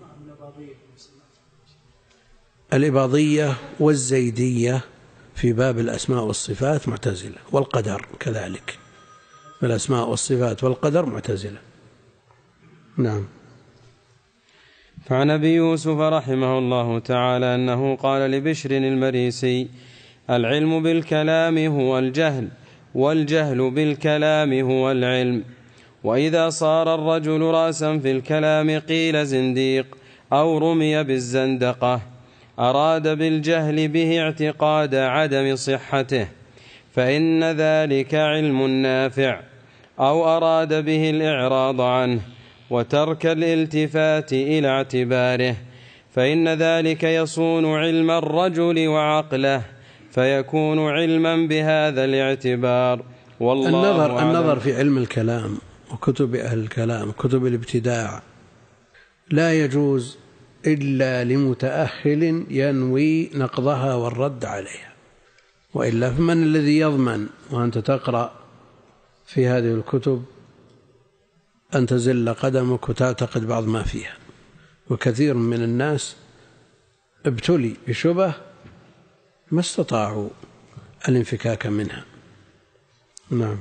الإباضية والزيدية في باب الأسماء والصفات معتزلة، والقدر كذلك، الأسماء والصفات والقدر معتزلة. نعم. فعن أبي يوسف رحمه الله تعالى أنه قال لبشر المريسي: العلم بالكلام هو الجهل، والجهل بالكلام هو العلم، وإذا صار الرجل رأسا في الكلام قيل زنديق أو رمي بالزندقة، أراد بالجهل به اعتقاد عدم صحته فإن ذلك علم نافع، أو أراد به الإعراض عنه وترك الالتفات إلى اعتباره فإن ذلك يصون علم الرجل وعقله فيكون علما بهذا الاعتبار. والله النظر, النظر في علم الكلام وكتب أهل الكلام كتب الابتداع لا يجوز إلا لمتأهل ينوي نقضها والرد عليها، وإلا فمن الذي يضمن وأنت تقرأ في هذه الكتب أن تزل قدمك وتعتقد بعض ما فيها؟ وكثير من الناس ابتلي بشبه ما استطاعوا الانفكاك منها. نعم.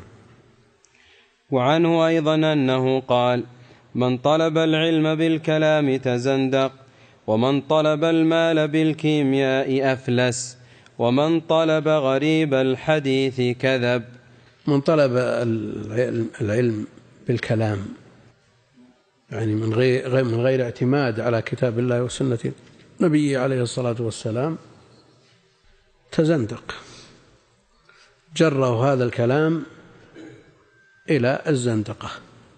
وعنه أيضا أنه قال: من طلب العلم بالكلام تزندق، ومن طلب المال بالكيمياء أفلس، ومن طلب غريب الحديث كذب. من طلب العلم بالكلام يعني من غير من غير اعتماد على كتاب الله وسنة نبيه عليه الصلاة والسلام تزندق، جره هذا الكلام إلى الزندقة،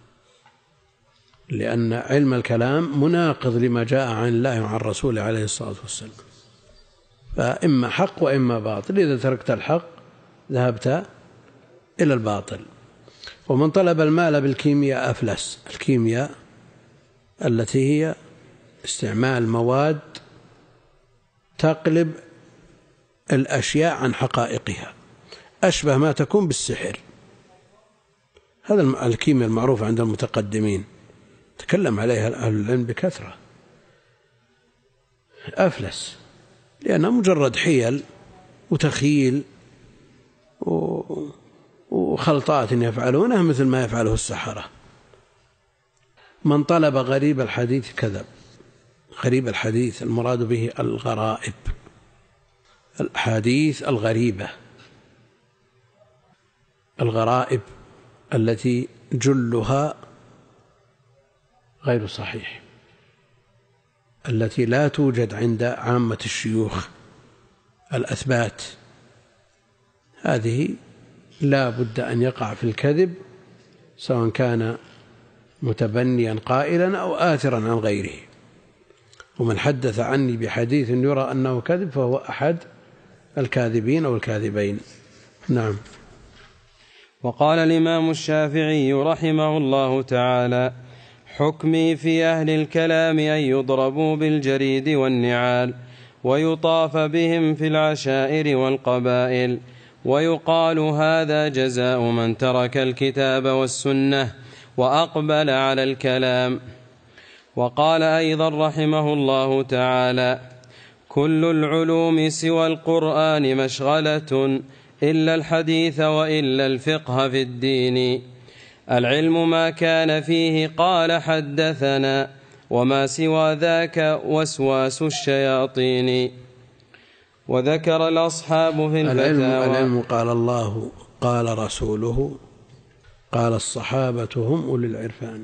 لأن علم الكلام مناقض لما جاء عن الله وعن رسوله عليه الصلاة والسلام، فإما حق وإما باطل، إذا تركت الحق ذهبت إلى الباطل. ومن طلب المال بالكيمياء أفلس، الكيمياء التي هي استعمال مواد تقلب الأشياء عن حقائقها، أشبه ما تكون بالسحر. هذا الكيمياء المعروفة عند المتقدمين تكلم عليها أهل العلم بكثرة. أفلس لأنها مجرد حيل وتخيل وخلطات يفعلونها مثل ما يفعله السحرة. من طلب غريب الحديث كذب. غريب الحديث المراد به الغرائب، الأحاديث الغريبة، الغرائب التي جلها غير صحيح، التي لا توجد عند عامة الشيوخ الأثبات، هذه لا بد أن يقع في الكذب، سواء كان متبنيا قائلا أو آثرا عن غيره. ومن حدث عني بحديث يرى أنه كذب فهو أحد الكاذبين أو الكاذبين. نعم. وقال الإمام الشافعي رحمه الله تعالى: حكمي في أهل الكلام أن يضربوا بالجريد والنعال ويطاف بهم في العشائر والقبائل، ويقال هذا جزاء من ترك الكتاب والسنة وأقبل على الكلام. وقال أيضا رحمه الله تعالى: كل العلوم سوى القرآن مشغلة إلا الحديث وإلا الفقه في الدين. العلم ما كان فيه قال حدثنا، وما سوى ذاك وسواس الشياطين. وذكر الأصحاب في الفتاوى العلم, العلم قال الله قال رسوله قال الصحابة هم أولي العرفان.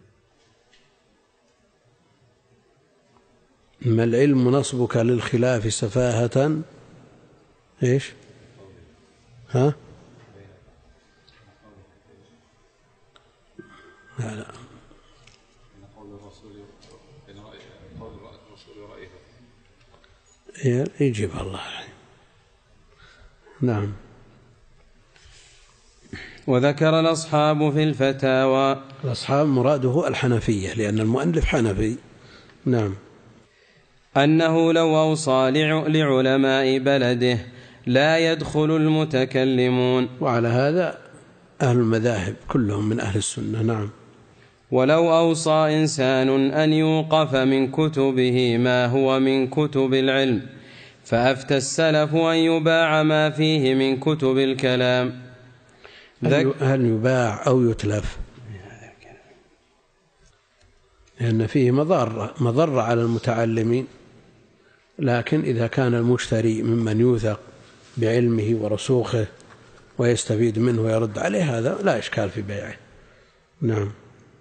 ما العلم نصبك للخلاف سفاهة إيش ها لا لا يجيب الله. نعم. وذكر الأصحاب في الفتاوى، الأصحاب مراده الحنفية لأن المؤلف حنفي. نعم. أنه لو أوصى لعلماء بلده لا يدخل المتكلمون. وعلى هذا أهل المذاهب كلهم من أهل السنة. نعم. ولو أوصى إنسان أن يوقف من كتبه ما هو من كتب العلم فأفتى السلف أن يباع ما فيه من كتب الكلام. هل يباع أو يتلف؟ لأن فيه مضرة مضرة على المتعلمين، لكن إذا كان المشتري ممن يوثق بعلمه ورسوخه ويستفيد منه ويرد عليه هذا لا إشكال في بيعه. نعم.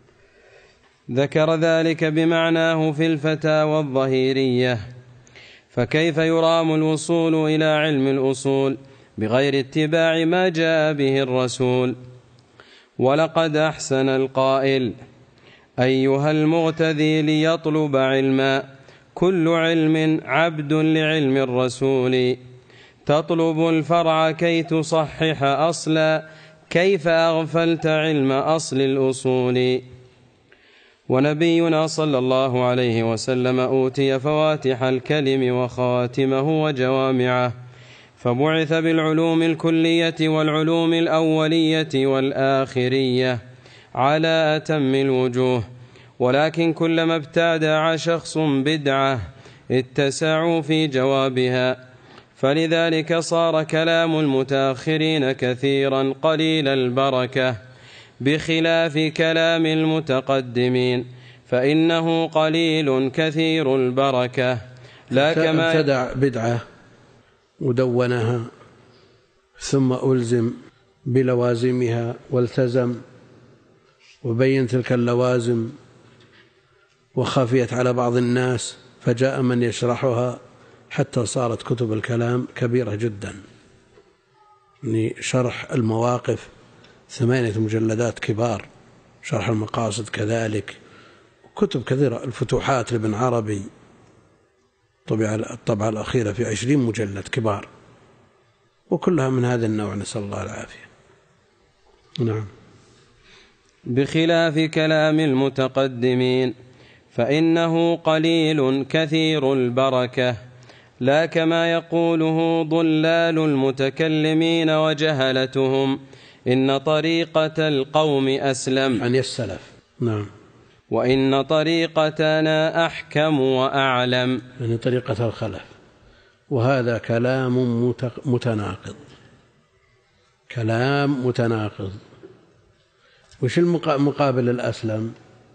ذكر ذلك بمعناه في الفتاوى الظهيرية. فكيف يرام الوصول إلى علم الأصول بغير اتباع ما جاء به الرسول؟ ولقد أحسن القائل: أيها المغتذي ليطلب علما، كل علم عبد لعلم الرسول. تطلب الفرع كي تصحح أصلا، كيف أغفلت علم أصل الأصول؟ ونبينا صلى الله عليه وسلم أوتي فواتح الكلم وخواتمه وجوامعه، فبعث بالعلوم الكلية والعلوم الأولية والآخرية على أتم الوجوه. ولكن كلما ابتدع شخص بدعة اتسعوا في جوابها، فلذلك صار كلام المتأخرين كثيرا قليل البركة، بخلاف كلام المتقدمين فإنه قليل كثير البركة. لا كما ابتدع بدعة ودونها ثم ألزم بلوازمها والتزم وبين تلك اللوازم وخفيت على بعض الناس، فجاء من يشرحها حتى صارت كتب الكلام كبيرة جدا. يعني شرح المواقف ثمانية مجلدات كبار، شرح المقاصد كذلك، كتب كثيرة. الفتوحات لابن عربي طبع الطبعة الأخيرة في عشرين مجلد كبار، وكلها من هذا النوع، نسأل الله العافية. نعم. بخلاف كلام المتقدمين فإنه قليل كثير البركة، لا كما يقوله ضلال المتكلمين وجهلتهم إن طريقة القوم أسلم، عن السلف. نعم. وإن طريقتنا أحكم وأعلم، يعني طريقة الخلف. وهذا كلام متناقض، كلام متناقض. وش المقابل الأسلم؟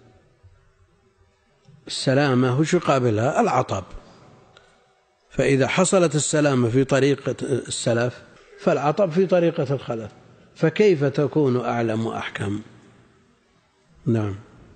السلامة وش يقابلها؟ العطب. فإذا حصلت السلامة في طريقة السلف فالعطب في طريقة الخلف، فكيف تكون أعلم وأحكم؟ نعم.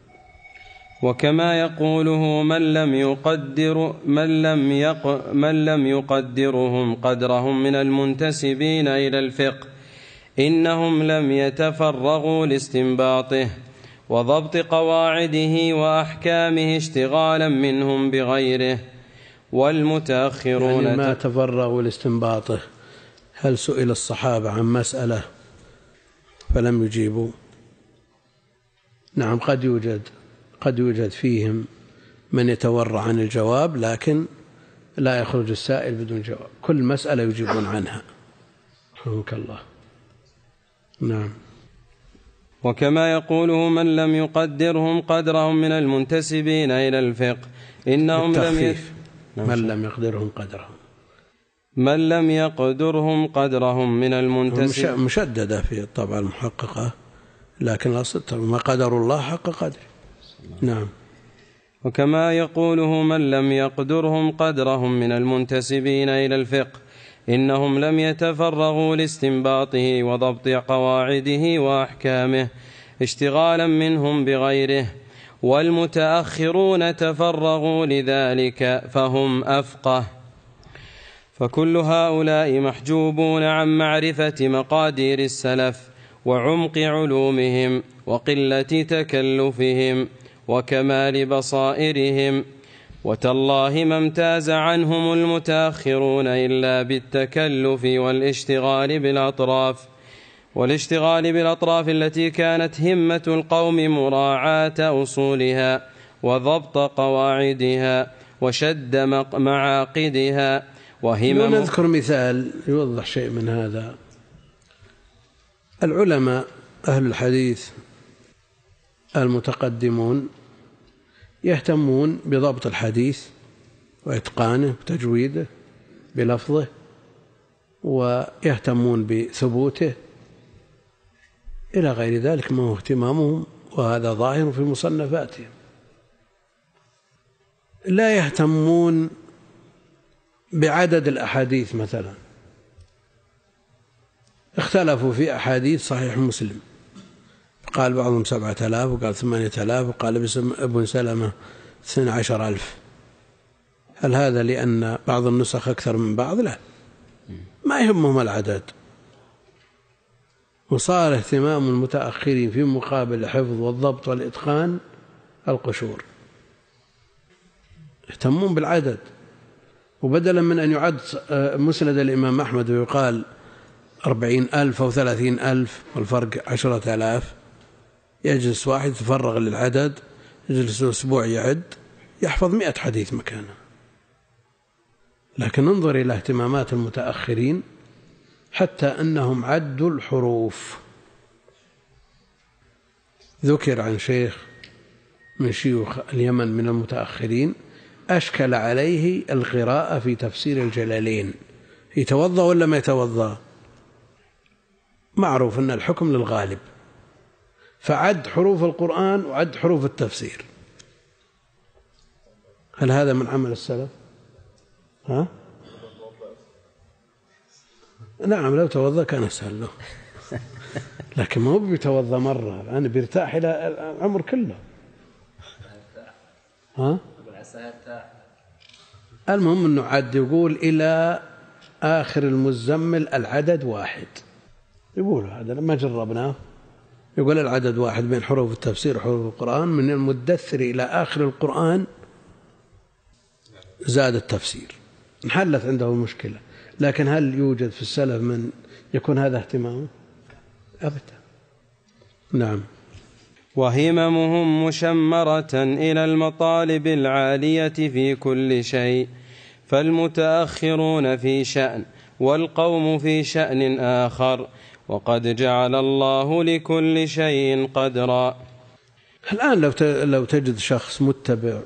وكما يقوله من لم يقدر من لم يق من لم يقدرهم قدرهم من المنتسبين إلى الفقه، إنهم لم يتفرغوا لاستنباطه وضبط قواعده وأحكامه اشتغالا منهم بغيره. والمتأخرون يعني ما تفرغوا لاستنباطه. هل سئل الصحابة عن مسألة فلم يجيبوا. نعم قد يوجد قد يوجد فيهم من يتورع عن الجواب، لكن لا يخرج السائل بدون جواب، كل مسألة يجيبون عنها. رحمك الله. نعم. وكما يقوله من لم يقدرهم قدرهم من المنتسبين إلى الفقه إنهم لم ي... من لم يقدرهم قدرهم من لم يقدرهم قدرهم من المنتسبين، مشددة في الطبعة المحققة، لكن الأصل ما قدر الله حق قدره. نعم. وكما يقوله من لم يقدرهم قدرهم من المنتسبين إلى الفقه إنهم لم يتفرغوا لاستنباطه وضبط قواعده وأحكامه اشتغالا منهم بغيره، والمتأخرون تفرغوا لذلك فهم أفقه. فكل هؤلاء محجوبون عن معرفة مقادير السلف وعمق علومهم وقلة تكلفهم وكمال بصائرهم، وتالله ما امتاز عنهم المتأخرون إلا بالتكلف والاشتغال بالأطراف والاشتغال بالأطراف التي كانت همة القوم مراعاة أصولها وضبط قواعدها وشد معاقدها وهمم. نذكر مثال يوضح شيء من هذا. العلماء أهل الحديث المتقدمون يهتمون بضبط الحديث وإتقانه وتجويده بلفظه، ويهتمون بثبوته إلى غير ذلك ما هو اهتمامهم، وهذا ظاهر في مصنفاتهم. لا يهتمون بعدد الأحاديث مثلا، اختلفوا في أحاديث صحيح مسلم، قال بعضهم سبعة آلاف وقال ثمانية آلاف وقال ابن سلمة اثنى عشر ألف. هل هذا لأن بعض النسخ أكثر من بعض؟ لا، ما يهمهم العدد. وصار اهتمام المتأخرين في مقابل الحفظ والضبط والإتقان القشور، يهتمون بالعدد. وبدلا من أن يعد مسند الإمام أحمد ويقال أربعين ألف أو ثلاثين ألف والفرق عشرة آلاف، يجلس واحد يتفرغ للعدد، يجلس أسبوع يعد يحفظ مئة حديث مكانه. لكن انظر إلى اهتمامات المتأخرين حتى أنهم عدوا الحروف. ذكر عن شيخ من شيوخ اليمن من المتأخرين أشكل عليه القراءة في تفسير الجلالين، يتوضأ ولا ما يتوضأ؟ معروف أن الحكم للغالب، فعد حروف القرآن وعد حروف التفسير. هل هذا من عمل السلف؟ ها؟ نعم، لو توضأ كان أسهل له، لكن ما هو بيتوضأ مرة، أنا بيرتاح إلى العمر كله. ها؟ المهم أنه عد، يقول إلى آخر المزمل العدد واحد، يقول هذا ما جربناه، يقول العدد واحد بين حروف التفسير وحروف القرآن، من المدثر إلى آخر القرآن زاد التفسير، انحلت عنده المشكلة. لكن هل يوجد في السلف من يكون هذا اهتمامه؟ أبدا. نعم. وهممهم مشمرة إلى المطالب العالية في كل شيء، فالمتأخرون في شأن والقوم في شأن آخر، وقد جعل الله لكل شيء قدرا. الآن لو لو تجد شخص متبع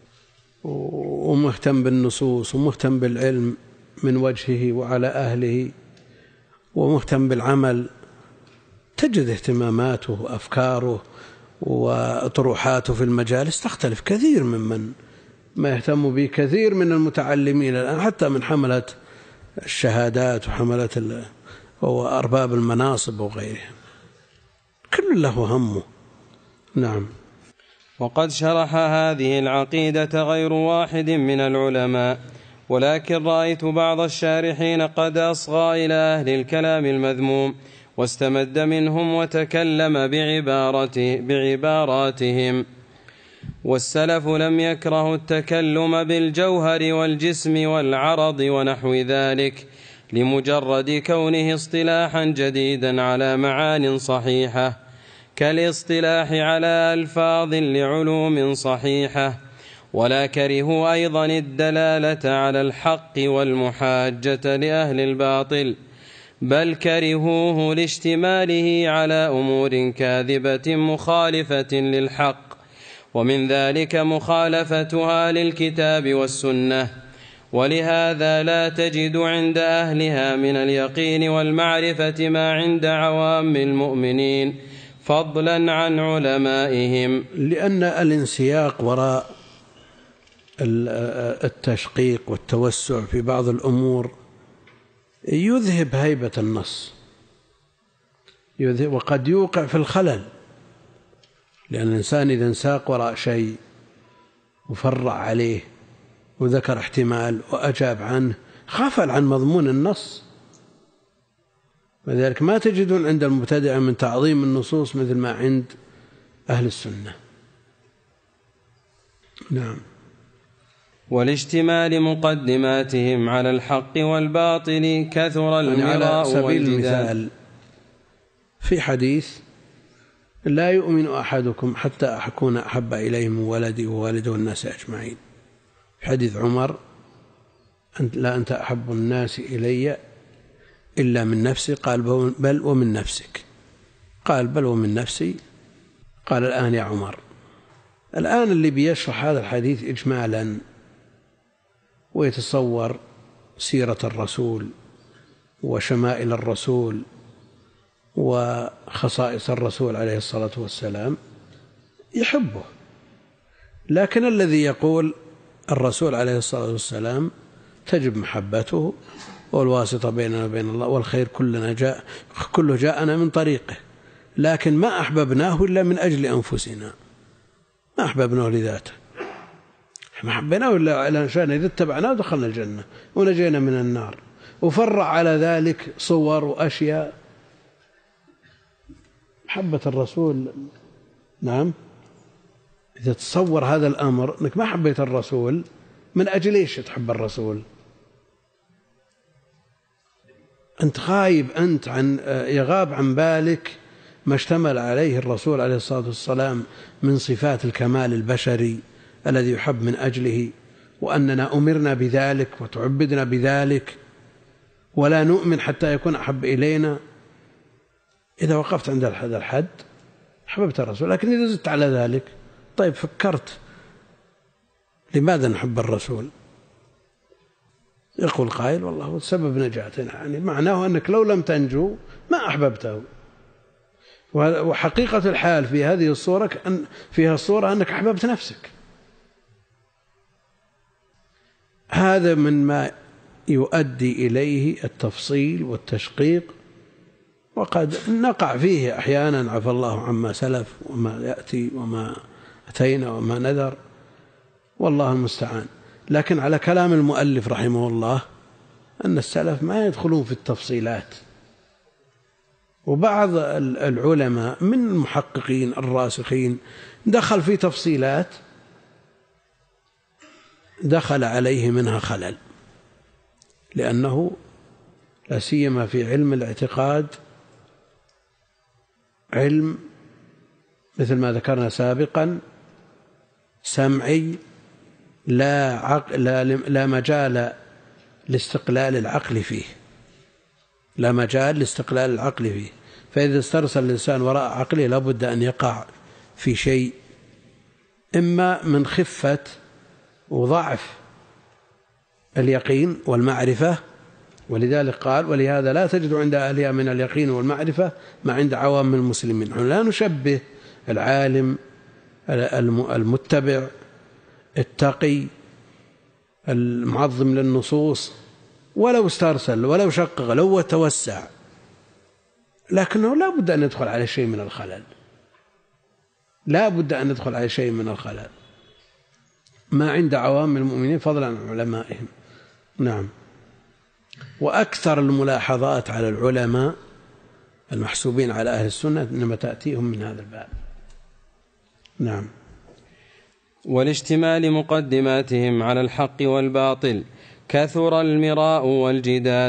ومهتم بالنصوص ومهتم بالعلم من وجهه وعلى أهله ومهتم بالعمل، تجد اهتماماته وأفكاره وطروحاته في المجالس تختلف كثير ممن ما يهتم به كثير من المتعلمين الآن، حتى من حملة الشهادات وحملة وأرباب المناصب وغيرهم، كل له همه. نعم. وقد شرح هذه العقيدة غير واحد من العلماء، ولكن رأيت بعض الشارحين قد أصغى إلى أهل الكلام المذموم واستمد منهم وتكلم بعبارته بعباراتهم. والسلف لم يكرهوا التكلم بالجوهر والجسم والعرض ونحو ذلك، لمجرد كونه اصطلاحا جديدا على معان صحيحة، كالاصطلاح على ألفاظ لعلوم صحيحة. ولا كرهوا أيضا الدلالة على الحق والمحاجة لأهل الباطل، بل كرهوه لاشتماله على أمور كاذبة مخالفة للحق، ومن ذلك مخالفتها للكتاب والسنة. ولهذا لا تجد عند أهلها من اليقين والمعرفة ما عند عوام المؤمنين، فضلا عن علمائهم. لأن الانسياق وراء التشقيق والتوسع في بعض الأمور يذهب هيبة النص، يذهب وقد يوقع في الخلل، لأن الإنسان إذا انساق وراء شيء وفرع عليه وذكر احتمال وأجاب عنه غفل عن مضمون النص. ولذلك ما تجدون عند المبتدعة من تعظيم النصوص مثل ما عند أهل السنة. نعم. والاشتمال مقدماتهم على الحق والباطل كثر المراء والجدال. والجدال. المثال في حديث: لا يؤمن أحدكم حتى أكون أحب إليه من ولدي ووالده والناس أجمعين. في حديث عمر: لا أنت أحب الناس إلي إلا من نفسي. قال: بل ومن نفسك. قال: بل ومن نفسي. قال: الآن يا عمر. الآن اللي بيشرح هذا الحديث إجمالا ويتصور سيرة الرسول وشمائل الرسول وخصائص الرسول عليه الصلاة والسلام يحبه، لكن الذي يقول الرسول عليه الصلاة والسلام تجب محبته والواسطة بيننا وبين الله والخير كلنا جاء كله جاءنا من طريقه، لكن ما أحببناه إلا من أجل أنفسنا، ما أحببناه لذاته، ما حبيناه إلا على شأن إذا اتبعناه دخلنا الجنة ونجينا من النار. وفرع على ذلك صور وأشياء. محبة الرسول، نعم، إذا تصور هذا الأمر أنك ما حبيت الرسول، من أجل إيش تحب الرسول؟ أنت غايب أنت عن يغاب عن بالك ما اشتمل عليه الرسول عليه الصلاة والسلام من صفات الكمال البشري الذي يحب من أجله، وأننا أمرنا بذلك وتعبدنا بذلك، ولا نؤمن حتى يكون أحب إلينا. إذا وقفت عند هذا الحد حببت الرسول، لكن إذا زدت على ذلك طيب فكرت لماذا نحب الرسول؟ يقول قائل: والله هو سبب نجاتنا، يعني معناه أنك لو لم تنجو ما أحببته. وحقيقة الحال في هذه الصورة أن فيها الصورة أنك أحببت نفسك. هذا من ما يؤدي إليه التفصيل والتشقيق، وقد نقع فيه أحيانا، عفى الله عما سلف وما يأتي وما أتينا وما نذر، والله المستعان. لكن على كلام المؤلف رحمه الله أن السلف ما يدخلون في التفصيلات، وبعض العلماء من المحققين الراسخين دخل في تفصيلات دخل عليه منها خلل، لأنه لا سيما في علم الاعتقاد علم مثل ما ذكرنا سابقا سمعي، لا عقل، لا, لا مجال لاستقلال العقل فيه، لا مجال لاستقلال العقل فيه. فإذا استرسل الإنسان وراء عقله لابد أن يقع في شيء، إما من خفة وضعف اليقين والمعرفة، ولذلك قال: ولهذا لا تجد عند أهلها من اليقين والمعرفة ما عند عوام المسلمين. نحن لا نشبه العالم المتبع التقي المعظم للنصوص ولو استرسل ولو شقق لو توسع، لكنه لا بد أن يدخل على شيء من الخلل، لا بد أن يدخل على شيء من الخلل ما عند عوام المؤمنين فضلا عن علمائهم. نعم. وأكثر الملاحظات على العلماء المحسوبين على أهل السنة إنما تأتيهم من هذا الباب. نعم. والاشتمال مقدماتهم على الحق والباطل كثر المراء والجدال،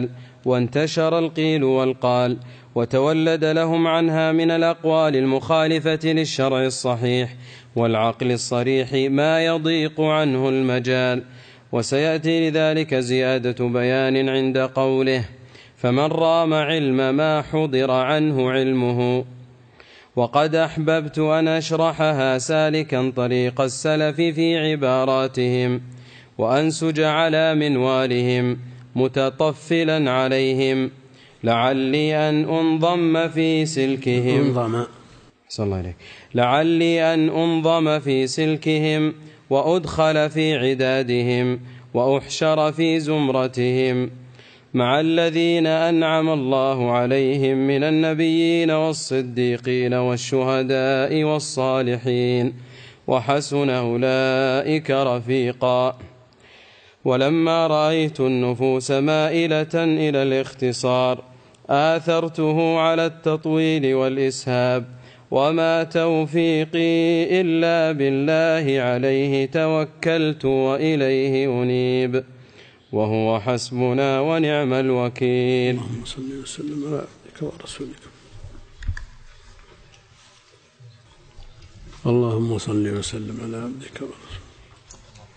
وانتشر القيل والقال، وتولد لهم عنها من الأقوال المخالفة للشرع الصحيح والعقل الصريح ما يضيق عنه المجال. وسيأتي لذلك زيادة بيان عند قوله: فمن رام علم ما حضر عنه علمه. وقد أحببت أن أشرحها سالكا طريق السلف في عباراتهم، وأنسج على منوالهم متطفلا عليهم، لعلي أن أنضم في سلكهم انضم صلى الله عليه لعلي أن أنضم في سلكهم، وأدخل في عدادهم، وأحشر في زمرتهم، مع الذين أنعم الله عليهم من النبيين والصديقين والشهداء والصالحين، وحسن أولئك رفيقا. ولما رأيت النفوس مائلة إلى الاختصار آثرته على التطويل والإسهاب، وما توفيقي إلا بالله، عليه توكلت وإليه أنيب، وهو حسبنا ونعم الوكيل. اللهم صل وسلم على عبدك ورسولك. اللهم صل وسلم على عبدك ورسولك.